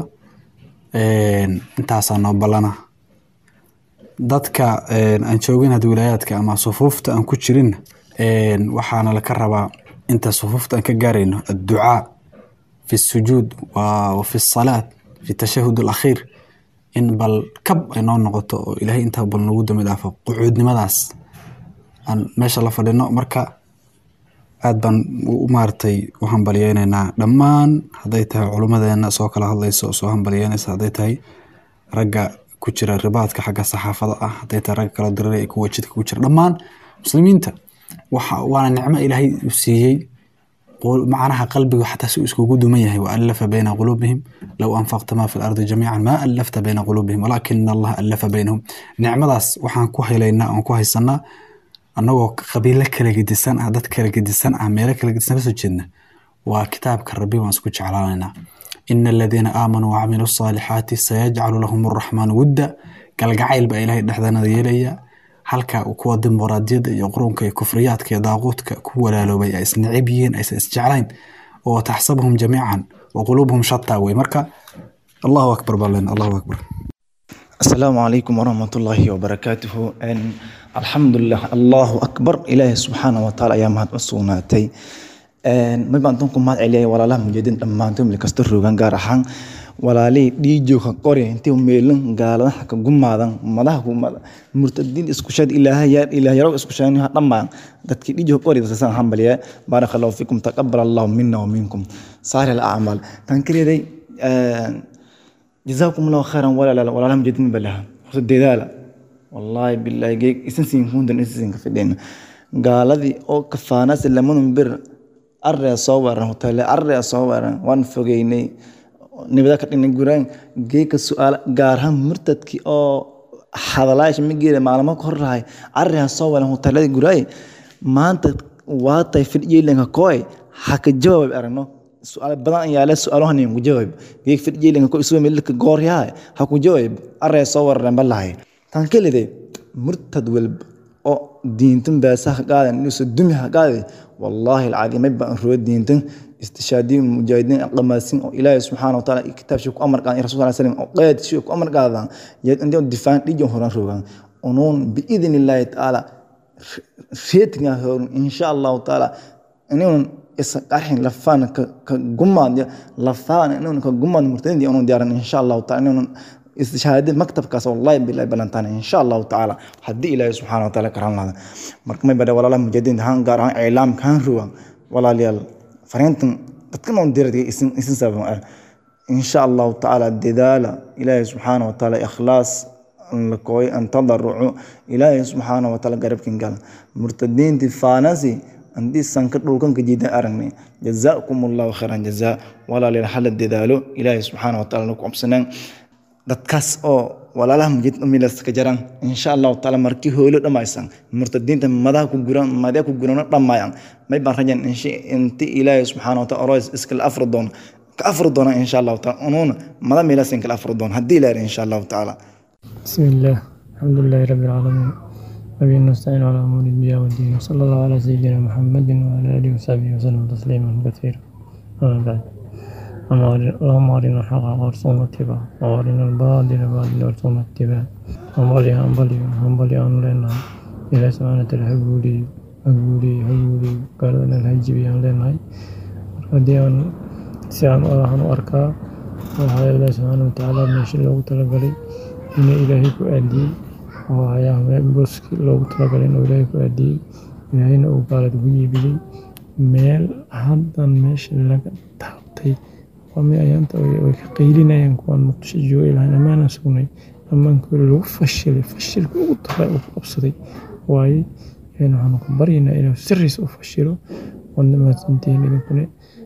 intaasaa noo ballana dadka aan joogin haddii walaayaadka ama sufuufta aan ku jirin waxaana la ka rabaa inta sufuufta aan ka gaarayno adducaa fi sujuud wa fi salaat fi tashahud al-akhir in bal kab ay noo noqoto oo ilaahay inta bal nagu damid afo qucuudnimadaas aan meesha la fadhino marka aad baan u maartay waxaan baliyeenaynaa dhammaan haday tahay culimadeena soo kala hadlayso soo hambaliyeenaysa haday tahay ragga ku jira ribaadka xagga saxaafada ah haday tahay ragga kala diray ku wajidka ku jira dhammaan muslimiinta waana nicmo ilaahay u siiyay معناها قلبي حتى سوء قدوم يهي وألف بين قلوبهم لو أنفقت ما في الأرض جميعا ما ألفت بين قلوبهم ولكن الله ألف بينهم نعمة داس وحان كوهي لينا وكوهي سنة أنه قبيلة كالجدسان عدد كالجدسان عميلة كالجدسان بس الجنة وكتاب كالربي وانسكوش علىنا إن الذين آمنوا وعملوا الصالحات سيجعل لهم الرحمن ودا كالجعيل بإلهي نحذنا ذيليا halka uu ku wadin muraadiyada iyo qurunka iyo kufriyaadka iyo daaqoodka ku walaaloobay ay isnacibiin ay isjeclayn oo taxsabuhum jamiican wa qulubuhum shatta way marka Allahu akbar ballan Allahu akbar Assalamu alaykum wa rahmatullahi wa barakatuh alhamdulillah Allahu akbar Ilaahi subhanahu wa ta'ala ya mahad usugnaatay ma baan tunku mahad celiyay walaalaha mujaahidiin dhamaantood meel kasta roogan gaar ahaan walaalihii dhiijo ka qori intii meelin gaaladaha ka gumaadan madaha gumada murtadiin isku shad ilaahay isku shan dhammaan dadkii dhiijo qori dadsan hambaliya barakallahu fikum taqabbalallahu minna wa minkum saalih al-a'mal tan kaliya jazakumullahu khairan wala mujadin balaha deedaala wallahi billahi geeg isin siin hundan isin ka fideen gaaladii oo kafaana salamun bir array soo waran hotel array soo waran wan fogeynay nibada ka dhinay guraan geeka su'aal gaarhan murtadki oo hadalaash migeeda maalmo ka horrahay array soo waran hotelada guraay maanta waatay fidjeelanka kooy haka jawaab aragno su'aal badan ayaa la su'aalahan ugu jawaab geek fidjeelanka koo isoo meel ka gooryahay haku jawaab array soo waran balahay tan kaliya murtad walba oo diintan baasaha qaadan inuu dumi ha qaaday wallahi alazim baan roo diintan istishaadiin mujaahidiin aqamaasin oo ilaahay subhanahu wa ta'ala kitaabshu ku amar qaadan rasuul sallallahu alayhi wasallam oo qeyd shi ku amar qaadan yad inta difaan dhijo horan roogan unuun biidnillahi ta'ala fiitna horan insha Allah ta'ala inuu isqarxin lafaan ka gumaad lafaan inuu ka gumaad murtadii inuu diyaaran insha Allah ta'ala inuu استشهاد مكتب كاس والله بالله بلانتان إن شاء الله تعالى حد إلهي سبحانه وتعالى كرهنا هذا مركمي بدأ ولا مجدين هان قارن إعلام كان روان ولا ليال فرينتن تتكلمون ديرتي اسم سبب إن شاء الله تعالى الدلالة إلهي سبحانه وتعالى إخلاص لكوي أن تضرعوا إلهي سبحانه وتعالى قرب كنقال مرتدين تفانسي عندي سانكر لوكن كجيدا أرني جزاكم الله خيرا جزاء ولا للحل الدلالة إلهي سبحانه وتعالى لكم سنين dadkaas oo walaalaha mujid umilas ka jaran insha Allah taala markii hoolo dhamaysan murtadiinta madaha ku guran dhamayaan may baan rajan inti ilaahay subhanahu wa ta'ala iskal afradon ka afradona insha Allah taala ununa mada meelasin kala afradon hadii la insha Allah taala bismillah alhamdulillahi rabbil alamin wa bihi nasta'inu ala umuri dunya wad din sallallahu ala sayyidina muhammadin wa ala alihi wa sahbihi wa sallam tasliman katsira amin اللهم أرنا الحق وارزقنا اتباعه وأرنا الباطل باطلا وارزقنا اتباعه همبلي أن لنا إلى سمانة الحبولي قالنا الهجبي أن لنا وديان سيان أراهن أركا وهاي الله سبحانه وتعالى ماشي لو تلقلي إن إلهي كأدي وهاي بسك لو تلقلي إن إلهي كأدي إلهي نقالت بيبلي ميل حدا ماشي لك تحطي ومن أيامته ويقيلنا ينكون مقتشجوا إلى أن ما نسوني أما نقول له فشل وطلع وأبصري واي يعني هنكبرينا إلى سرس وفشلوا وعندما تنتهي لنكون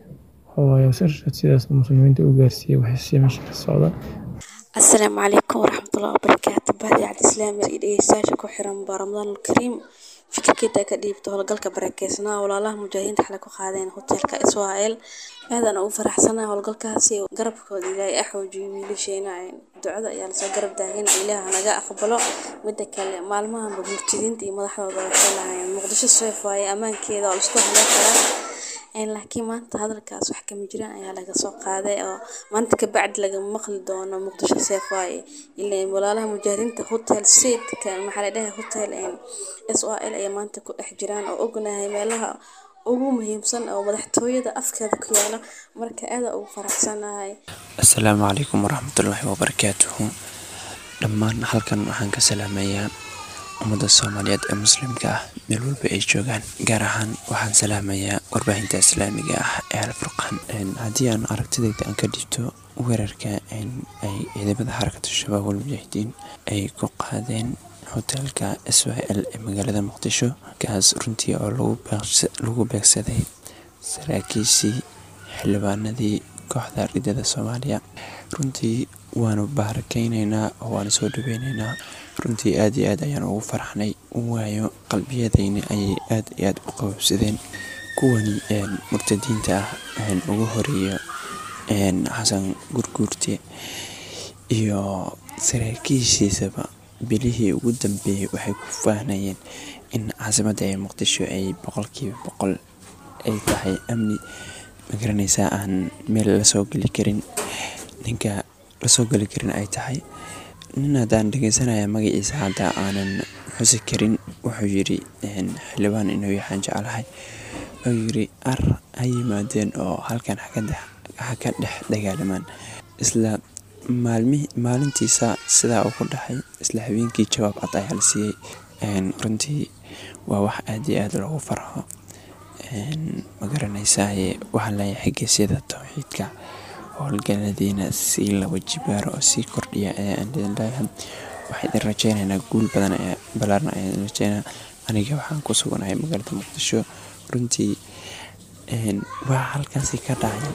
هو يسر سياسة المسلمين تقارسية وحسية مش الصعدة. السلام عليكم ورحمة الله وبركاته. بعد على الإسلام يريد يساجك وحرم برمضان الكريم fikirkeyda ka dhiibto howlgalka barakeysanaa walaalaha mujaahidiinta xalay ku qaadeen hotelka Israel aadaan ugu faraxsanahay howlgalkaasi garabkooda ilaahay axoojiyo wiilasheena ducada ayaa lasoo garab daagin ilaaha naga aqbalo midda kale maalmahan murtidiinta iyo madaxdooda waxay lahaayeen muqdisho safe waaye amaankeeda oo isku halay karaa laakiin maanta hadalkaas wax kama jiraan ayaa laga soo qaaday oo maanta ka bacdi laga maqli doono muqdisho safe waaye ilaa walaalaha mujaahidiinta hotel seed ka maxaa la dhahay hotel Israel ay maanta ku dhex jiraan oo ognahay meelaha ugu muhiimsan oo madaxtooyada afkeeda ku yaala marka aad ugu faraxsanahay. Assalaamu calaykum waraxmatullaahi wabarakaatuh. dhammaan halkan waxaan ka salaamayaa ummadda Soomaaliyeed ee muslimka ah meel walba ay joogaan gaar ahaan waxaan salaamayaa warbaahinta islaamiga ah ee Al-Furqaan haddii aan aragtidayda aan ka dhibto weerarka ay ciidamada xarakada shabaab wal mujaahidiin ay ku qaadeen hotelka Israel ee magaalada Muqdisho kaas runtii oo lagu beegsaday saraakiishii xildhibaanadii kooxda ridada Soomaaliya runtii waanu baarkaynaynaa oo waanu soo dhaweynaynaa runtii aad iyo aad ayaan ugu farxnay waayo qalbiyadayna ayay aad iyo aad u qabsadeen kuwani murtadiinta ah ugu horeeyo xasan gurgurte iyo saraakiishiisaba bilihii ugu dambeeyay waxay ku fahnayeen in caasimadda ee Muqdisho ay 100% ay tahay amni magaranaysaa aan meel la soo gali karin ninka la soo gali karin ay tahay nin hadaan dhageysanaya magaciisa hadda aanan xusi karin wuxuu yiri xildhibaan inuu yahay jecelahay oo yiri ay yimaadeen oo halkan ka dhex dagaalamaan isla maalintiisa sidaa ugu dhaxay isla habeenkii jawaab cad ayaa la siiyey. Runtii waa wax aad iyo aad loogu farxo. Ma garanaysaa waxaan leeyahay geesyada tawxiidka howlgaladiina si laba jibaaro oo sii kordhiya ayaan leeyahay. waxaan idin rajaynaynaa guul badan balaaran ayaan idin rajaynaa. Aniga waxaan ku suganahay magaalada Muqdisho. Runtii waa halkaasi ka dhacay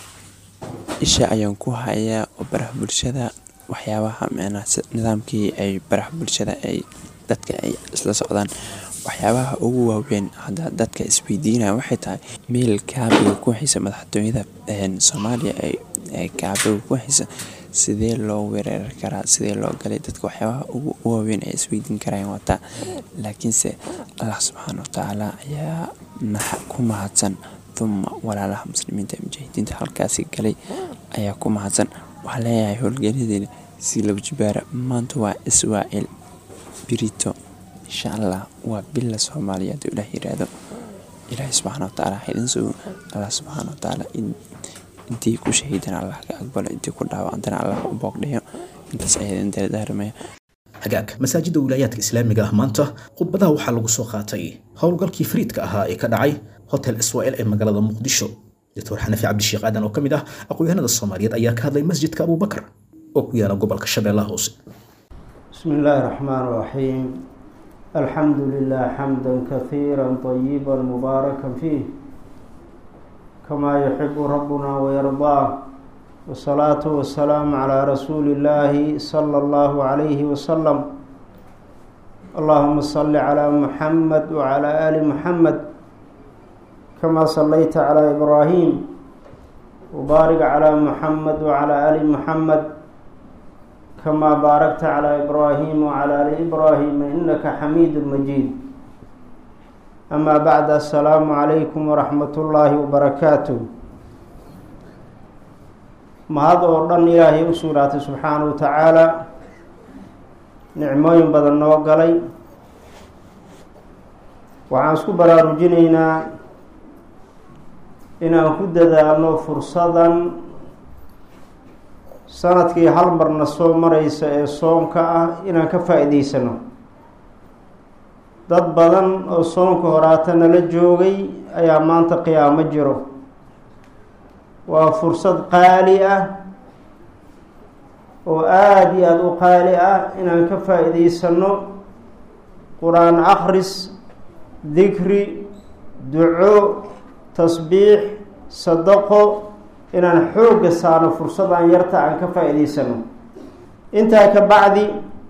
isha ayaan ku hayaa oo baraha bulshada waxyaabaha nidaamkii ay baraha bulshada ay dadka ay isla socdaan waxyaabaha ugu waaweyn hadda dadka isweydiinaya waxay tahay meel kaabiga ku haysa madaxtooyada Soomaaliya ay kaabiga ku haysa sidee loo weerari karaa, sidee loo galay, dadka waxyaabaha ugu waaweyn ay isweydiin karaan wata. laakiinse Allah subhanahu wa ta'ala ayaa ku mahadsan. thumma walaalaha muslimiinta mujaahidiinta halkaasi galay ayaa ku mahadsan. waxaa leeyahay howlgaladeena si laba jibaara maanta waa Israa'iil birito insha Allah waa bila Soomaaliyeed oo Ilaahay yiraahdo. Ilaahay subhanahu wa ta'ala xidin soo Allah subhanahu wa ta'ala intii ku shahiidan Allah ka aqbalo, intii ku dhaawacantana Allah u boogdhayo. intaas ayaan dardaarmaya. hagaag masaajidda wilaayadka islaamiga ah maanta khudbadaha waxaa lagu soo qaatay howlgalkii fariidka ahaa ee ka dhacay hotel Israel ee magaalada Muqdisho. Dr. Xanafi Cabdisheekh Aadan oo kamid ah aqoonyahanada Soomaaliyeed ayaa ka hadlay masjidka Abu Bakar oo ku yaala gobolka Shabeellaha Hoose. Bismillahir Rahmaanir Rahiim. Alhamdulillah hamdan kathiran tayyiban mubarakan fihi kama yuhibbu rabbuna wa yarda. Wassalatu wassalamu ala rasulillah sallallahu alayhi wa sallam. Allahumma salli ala Muhammad wa ala ali Muhammad كما صليت على إبراهيم وبارك على محمد وعلى آل محمد كما باركت على إبراهيم وعلى آل إبراهيم إنك حميد مجيد. أما بعد السلام عليكم ورحمة الله وبركاته. ما هذا أردن إلهي أسورات سبحانه وتعالى نعمين بدن وقلي وعن سكبر رجنينا inaan ku dadaalno fursadan sanadkii hal marna soo maraysa ee soonka ah inaan ka faa'iidaysano. dad badan oo soonka horaata nala joogay ayaa maanta qiyaamo jiro. waa fursad qaali ah oo aada iyo aada u qaali ah inaan ka faa'iidaysano. qur-aan akhris, dikri, duco, tasbiix, sadaqo inaan xoogga saano fursadan yarta aan ka faa'iidaysano. intaa ka bacdi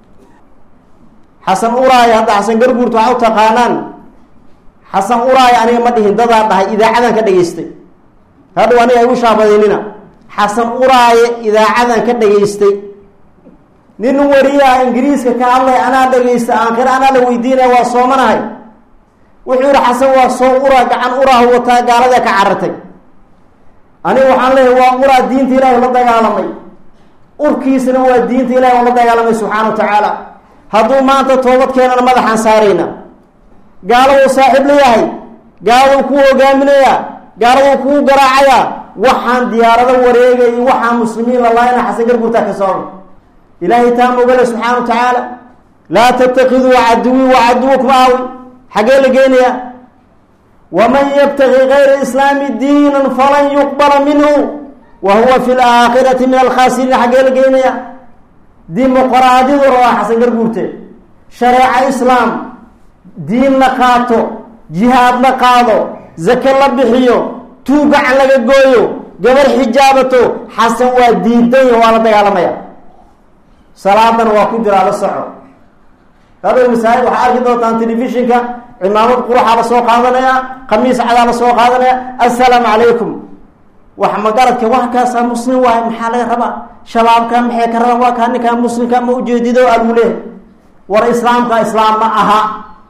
xasan uraay hadda xasan garguurta waxaa u taqaanaan xasan uraay aniga ma dhihin dadaan dhahay idaacadan ka dhageystay. hadhow aniga igu shaabadaynina. xasan uraaye idaacadan ka dhageystay. nin wariyaha ingiriiska ka hadlay anaa dhageysta aan kale anaa la weydiinaya waa soomanahay. wuxuu yihi xasan waa soo uraa gacan uraah wataa gaalada ka carartay. aniga waxaan leeyahay waa uraa diinta ilaahay la dagaalamay. urkiisana waa diinta ilaahay oo la dagaalamay subxaana wa tacaala. hadduu maanta toobad keenana madaxaan saarayna. gaaladuu saaxiib la yahay, gaaladuu kuu hogaaminayaa, gaaladuu kuu garaacayaa. waxaan diyaarado wareegay iyo waxaan muslimiin la laayna xasan garguurtaa ka socda. ilaahay taa mogale subxaana wa tacaala laa tattakiduu caduwii wa caduwakum aawi. xagee la geenayaa? waman yabtagi gayra islaami diinan falan yuqbala minhu wa huwa fi laakhirati min alkhaasiriin. xagee la geenayaa? dimuqraadidu rabaa xasan garguurte. shareeco islaam, diin la qaato, jihaad la qaado, zake la bixiyo, tuug gacan laga gooyo, gabar xijaabato. xasan waa diidanya, waa la dagaalamaya. salaadana waa ku jiraa la soco. hada masaajid waxaa arki doontaan telefishinka cimaamad quruxaa la soo qaadanaya, khamiis cadaa la soo qaadanaya. assalaamu calaykum. wax magaradka wax kaasaa muslim waaye maxaa laga rabaa? shabaabka maxay ka rabaan? waa kaa ninkaa muslimka ma ujeedido aluu leeh. war islaamka islaam ma aha.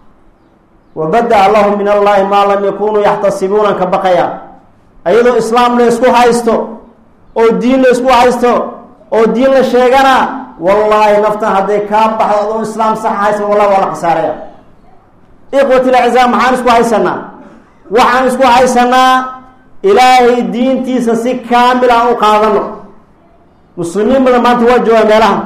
wabada lahum min allahi maa lam yakunuu yaxtasibuuna ka baqaya. ayadoo islaam la isku haysto oo diin la isku haysto oo diin la sheegana wallaahi naftan hadday kaa baxdo adoo islaam sax haysan wallahi waa la khasaaraya. ikhwati laczaam maxaan isku haysanaa? waxaan isku haysanaa ilaahay diintiisa si kaamil aan u qaadano. muslimiin badan maanta waa joogaa meelaha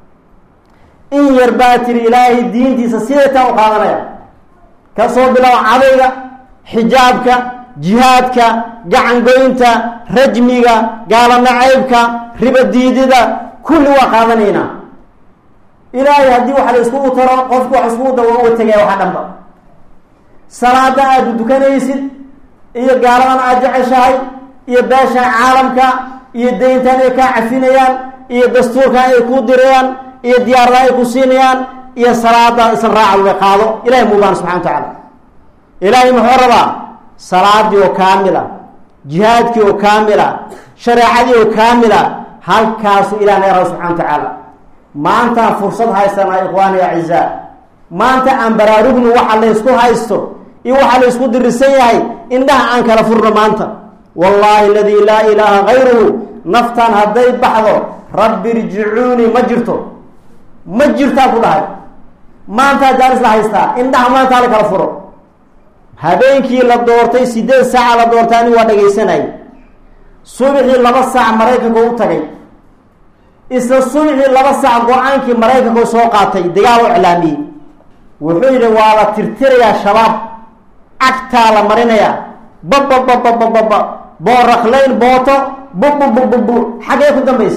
in yar baa tiri ilaahay diintiisa sideetaa u qaadanaya ka soo bilaabo cadayga, xijaabka, jihaadka, gacangoynta, rajmiga, gaalo nacaybka, riba diidida, kulli waa qaadanaynaa. ilaahay haddii waxa la iskugu taro qofku wax iskugu dawa uga tegaya waxa dhanba. salaada aada dukanaysid iyo gaaladan aada jeceshahay iyo beeshan caalamka iyo deyntan ay kaa cafinayaan iyo dastuurkan ay kuu dirayaan iyo diyaarada ay ku siinayaan iyo salaada isla raaca way qaado. ilahay muubaan subxana wa tacaala. ilaahay muxuu rabaa salaadii oo kaamila, jihaadkii oo kaamila, shareecadii oo kaamila. halkaasu ilah naga raba subxana wa tacaala. maantaan fursad haysanaa ikhwaani acizaa, maanta aan baraarugnu waxa la ysku haysto iyo waxa la ysku dirisan yahay, indhaha aan kala furno maanta. wallaahi aladii laa ilaaha gayruhu, naftan hadday baxdo rabbi irjicuunii ma jirto, ma jirtaan ku dhahay. maantaa jaalis la haystaa, indhaha maanta hala kala furo. habeenkii la doortay 8 saaca la doortay anigu waa dhagaysanay. subaxii 2 saac maraykanka u tagay, isla subaxii 2 saac go-aankii maraykanka soo qaatay, dagaal u iclaamiyey. wuxuu yidhi waa la tirtirayaa shabaab, cagtaa la marinayaa, babababababa booraqlayn booto bububububu. xaggee ku dambaysa?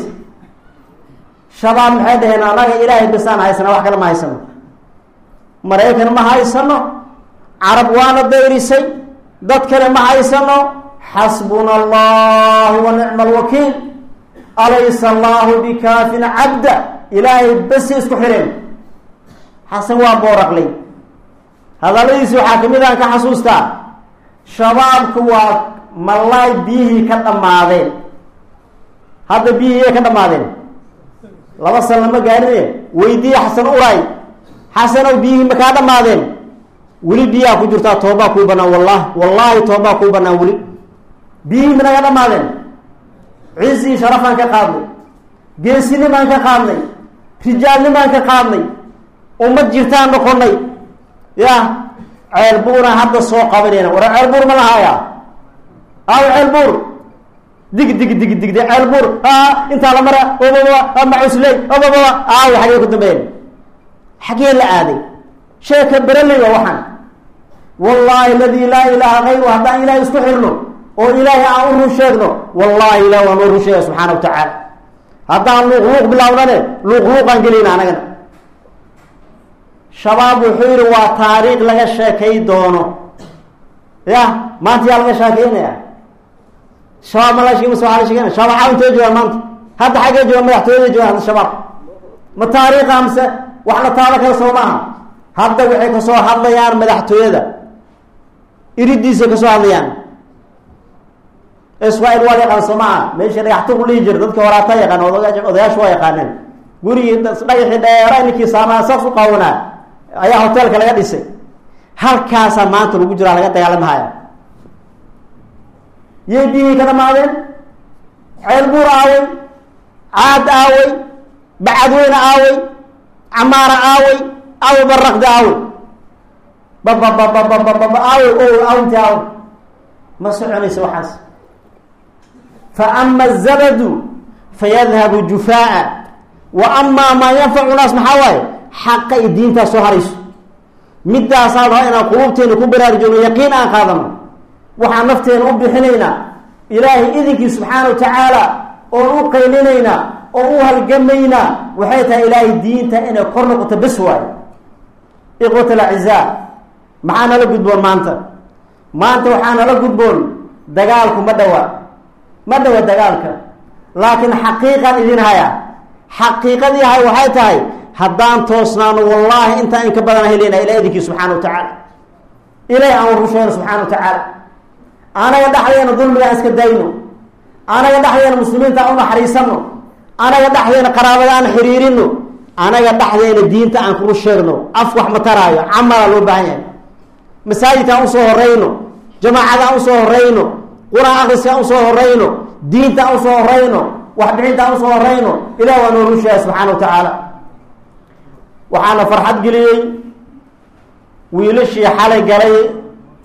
shabaab maxay dhaheen annaga ilaahay bisaan haysana, wax kale ma haysano. maraykan ma haysano, carab waana dayrisay, dad kale ma haysano. xasbuna allahu wa nicma alwakiil, alaysa allahu bikaafin cabda. ilaahay basi isku xireen. xasan waa booraqlay. hadalladiisi waxaa kamid aan ka xasuustaa, shabaabku waa malaay biyihii ka dhammaadeen. hadda biyihii ka dhammaadeen 2 sano ma gaarine. weydiiye xasan uray, xasanow biyihii ma kaa dhammaadeen? weli biyaha ku jirtaa, toobaa kuu banaan. wallaahi toobaa kuu banaan. weli biyihii minaga dhammaadeen. ciisii sharafaan ka qaadnay, geesinimaan ka qaadnay, rijaalnimaan ka qaadnay, ummad jirtaan noqonay. ya ceel buuraan hadda soo qabanayna. war ceel buur ma lahaaya? aw ceel buur dig dig dig dig ceel buur intaa la mara macusley xagee ku dambeeyeen? xagee la aaday? sheeka beraley waa waxaan. wallaahi aladii laa ilaaha gayru, haddaan ilaahay isku xirno oo ilaahay aan u run sheegno, wallahi ilah waa noo run sheega subxaana wa tacaala. haddaan luuqluuq bilawnane luuqluuqaan gelayna anagana. shabaab wuxuu yidhi waa taariikh laga sheekay doono. ya maanta yaa laga sheekeynaya? shabaab ma la sheekeynaya? shabaab waxaa intee joogaan maanta? hadda xaggee joogaan? madaxtooyada joogaan hadda shabaab. ma taariikha mise wax la taaba kale soo maaha? hadda waxay kasoo hadlayaan madaxtooyada iridiisay kasoo hadlayaan. israel waa yaqaan soo maaha? meeshii dhagaxtuur dhihi jira dadka horaata yaqaan, odayaashu waa yaqaaneen. gurigii dhagaxii dheera ninkii saanaa saas u qaawanaa ayaa hoteelka laga dhisay. halkaasaa maanta lagu jiraa, laga dagaalamahaya. yay biyihii ka dhamaadeen? ceel buur aawey, caad aawey, bacadweyne aawey, camaara aawey, aawey baraqda aawey, bababababababa aawey aawinti aawey. ma soconaysa waxaas. fa ama azabadu fayadhabu jufaa'a wa amaa maa yanfacu naas maxaa waaye? xaqa iyo diintaas soo harayso. midaasaa rabaa inaan quluubteena ku baraarujino, yaqiin aan qaadano. waxaan nafteena u bixinaynaa ilaahay idinkii subxaana wa tacaala, oon u qaylinaynaa oo u halgamaynaa. waxay tahay ilaahay diinta inay kor noqoto bes waayo. ikhwat alacizaa, maxaa nala gudboon maanta? maanta waxaa nala gudboon dagaalku ma dhawa dagaalka, laakiin xaqiiqaan idin haya. xaqiiqadii hay waxay tahay haddaan toosnaano wallaahi intaa in ka badan heleyna ilaa idinkii subxaana wa tacaala. ilahay aan rusheeno subxaana wa tacaala. anaga dhexdeena dulmiga aan iska dayno, anaga dhexdeena muslimiinta aan u naxariisano, anaga dhexdeena qaraabada aan xiriirino, anaga dhexdeena diinta aan kuru sheegno. af wax ma taraayo, camala loo baahan yahay. masaajidka aan usoo horeyno, jamaacada aan usoo horeyno, qur-aan akriska aan usoo horeyno, diinta aan usoo horeyno, waxbixinta aan usoo horeyno. ilah waa noo rusheeya subxaana wa tacaala. waxaana farxad geliyey wiilashii xalay galay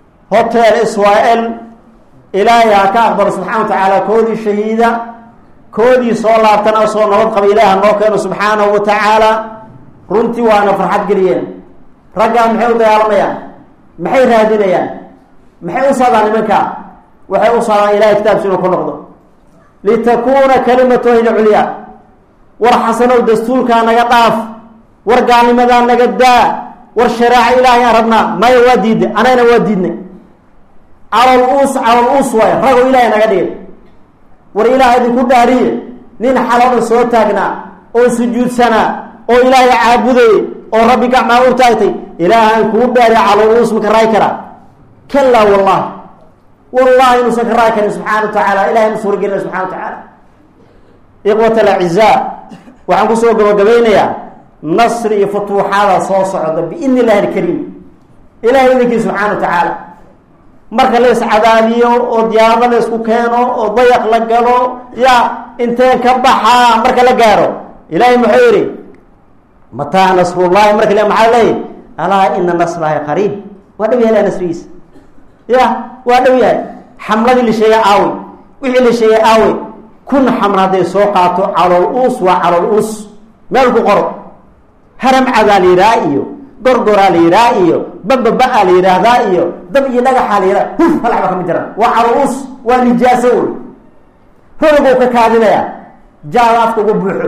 hotel israel. ilaahay ha ka aqbalo subxana wa tacaala koodii shahiida koodii soo laabtana soo nabad qaba ilaaha noo keeno subxaanahu wa tacaala runtii waana farxad geliyeen raggaa maxay u dagaalamayaan maxay raadinayaan maxay u socdaan nimankaa waxay u socdaan ilahay kitaabkiisa inuu ku noqdo litakuuna kalimatuhi lculyaa war xasanow dastuurkaa naga dhaaf war gaalnimadaa naga daa war sharaaca ilaahay aan rabnaa maya waa diidnay anagna waa diidnay calol uus waay ragoo ilaahay naga dhigay war ilaah idinku dhaariye nin xaloodan soo taagnaa oo sujuudsanaa oo ilaahay caabudayay oo rabbi gacmaa u taagtay ilaahaan kuu dhaariye calol uus maka raay karaa kalaa wallahi inuusan ka raay karin subxana wa tacaala ilahay nu suuragelina subxana wa tacaala ikhwat alacizaa waxaan kusoo gabagabaynayaa nasri iyo futuuxaada soo socda biidni illahi alkariim ilahay idinkii subxana wa tacaala marka la iscadaadiyo oo diyaarada la isku keeno oo dayaq la galo ya inteen ka baxaa marka la gaaro ilaahay muxuu yihi mataa nasrullahi marka le maxaa leeyahy alaa ina nasrallahi qariib waa dhow yahay nasrigiisa ya waa dhow yahay xamladii la sheegay aawe wixii la sheegay aawe kun xamla hadday soo qaato calool uus waa calool uus meel ku qoro haram cadaa la yidhaha iyo gorgoraa la yidhaha iyo bababa-a la yidhaahdaa iyo dab iyo dhagaxaa la yidhaha huf hal waxba kama jiraan waa calool uus waa nijaaso wey rodogou ka kaadinaya jaada afka uga buuxo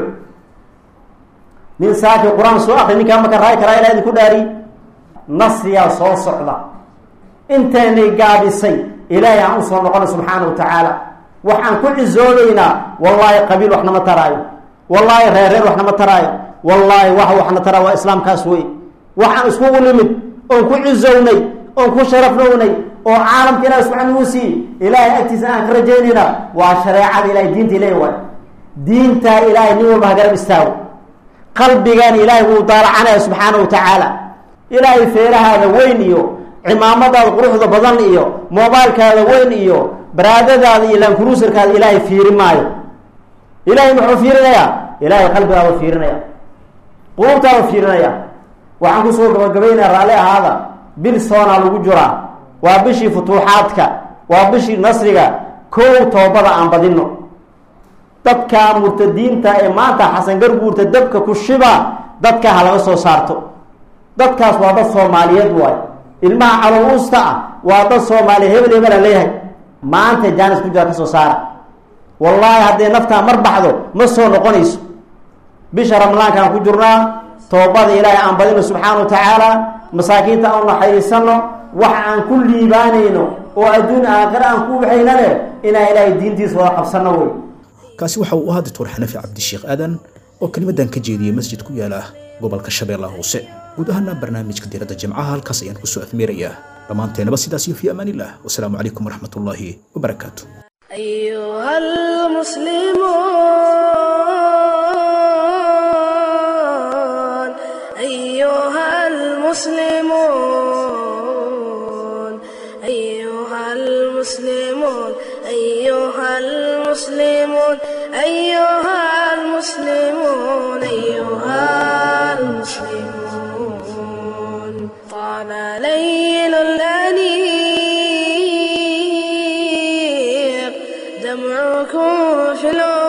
nin saaki qur-aan soo akri ninkaa maka raay karaa ilaa idinku dhaari nasriyaa soo socda intaynay gaabisay ilaahay aan usoo noqona subxaana wa tacaala waxaan ku cizoobaynaa wallaahi qabiil wax nama taraayo wallaahi reereer wax nama taraayo wallaahi waxna taraa waa islaamkaas wey waxaan iskugu nimid oon ku cizownay oon ku sharafnownay oo caalamka ilahi subxaana uu siiyey ilaahay agtiisa aan ka rajaynaynaa waa shareecada ilahay diinta ilahi waay diintaa ilaahay nin walba ha garab istaago qalbigan ilaahay wuu daalacanaya subxaana wa tacaala ilaahay feerahaada weyn iyo cimaamadaada quruxda badan iyo mobilekaada weyn iyo baraadadaada iyo lankuruusarkaada ilaahay fiiri maayo ilaahay muxuu fiirinayaa ilaahay qalbigaada fiirinaya qulubtaada fiirinaya waxaan kusoo gabagabaynaya raalli ahaada bil soonaa lagu jiraa waa bishii futuuxaadka waa bishii nasriga kow toobada aan badino dadka murtadiinta ee maanta xasan garguurta dabka ku shiba dadka ha laga soo saarto dadkaas waa dad soomaaliyeed waay ilmaha calool uusta ah waa dad soomaaliya hebel hebela leeyahay maanta jaanis ku jira ka soo saara wallaahi hadday naftaa mar baxdo ma soo noqonayso bisha ramadaankaan ku jirnaa toobada ilaahay aan badino subxaana wa tacaala masaakiinta aan naxariisano wax aan ku liibaanayno oo adduun aakhira aan ku waxaynane inaan ilaahay diintiisa wada qabsano wey kaasi waxa uu ahaa doctor xanafi cabdisheekh aadan oo kelimadan ka jeediyey masjid ku yaala gobolka shabeellaha hoose guud ahaana barnaamijka diiradda jimcaha halkaas ayaan kusoo afmeerayaa dhammaanteenaba sidaas iyo fi amaan illah wasalaamu calaykum waraxmat ullaahi wabarakaatu أيها المسلمون أيها المسلمون أيها المسلمون أيها المسلمون أيها المسلمون طال ليل الأنيق دمعكم في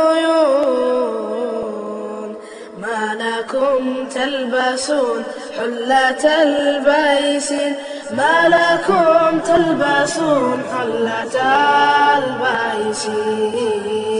العيون ما لكم تلبسون حلة البيس ما لكم تلبسون حلة البيس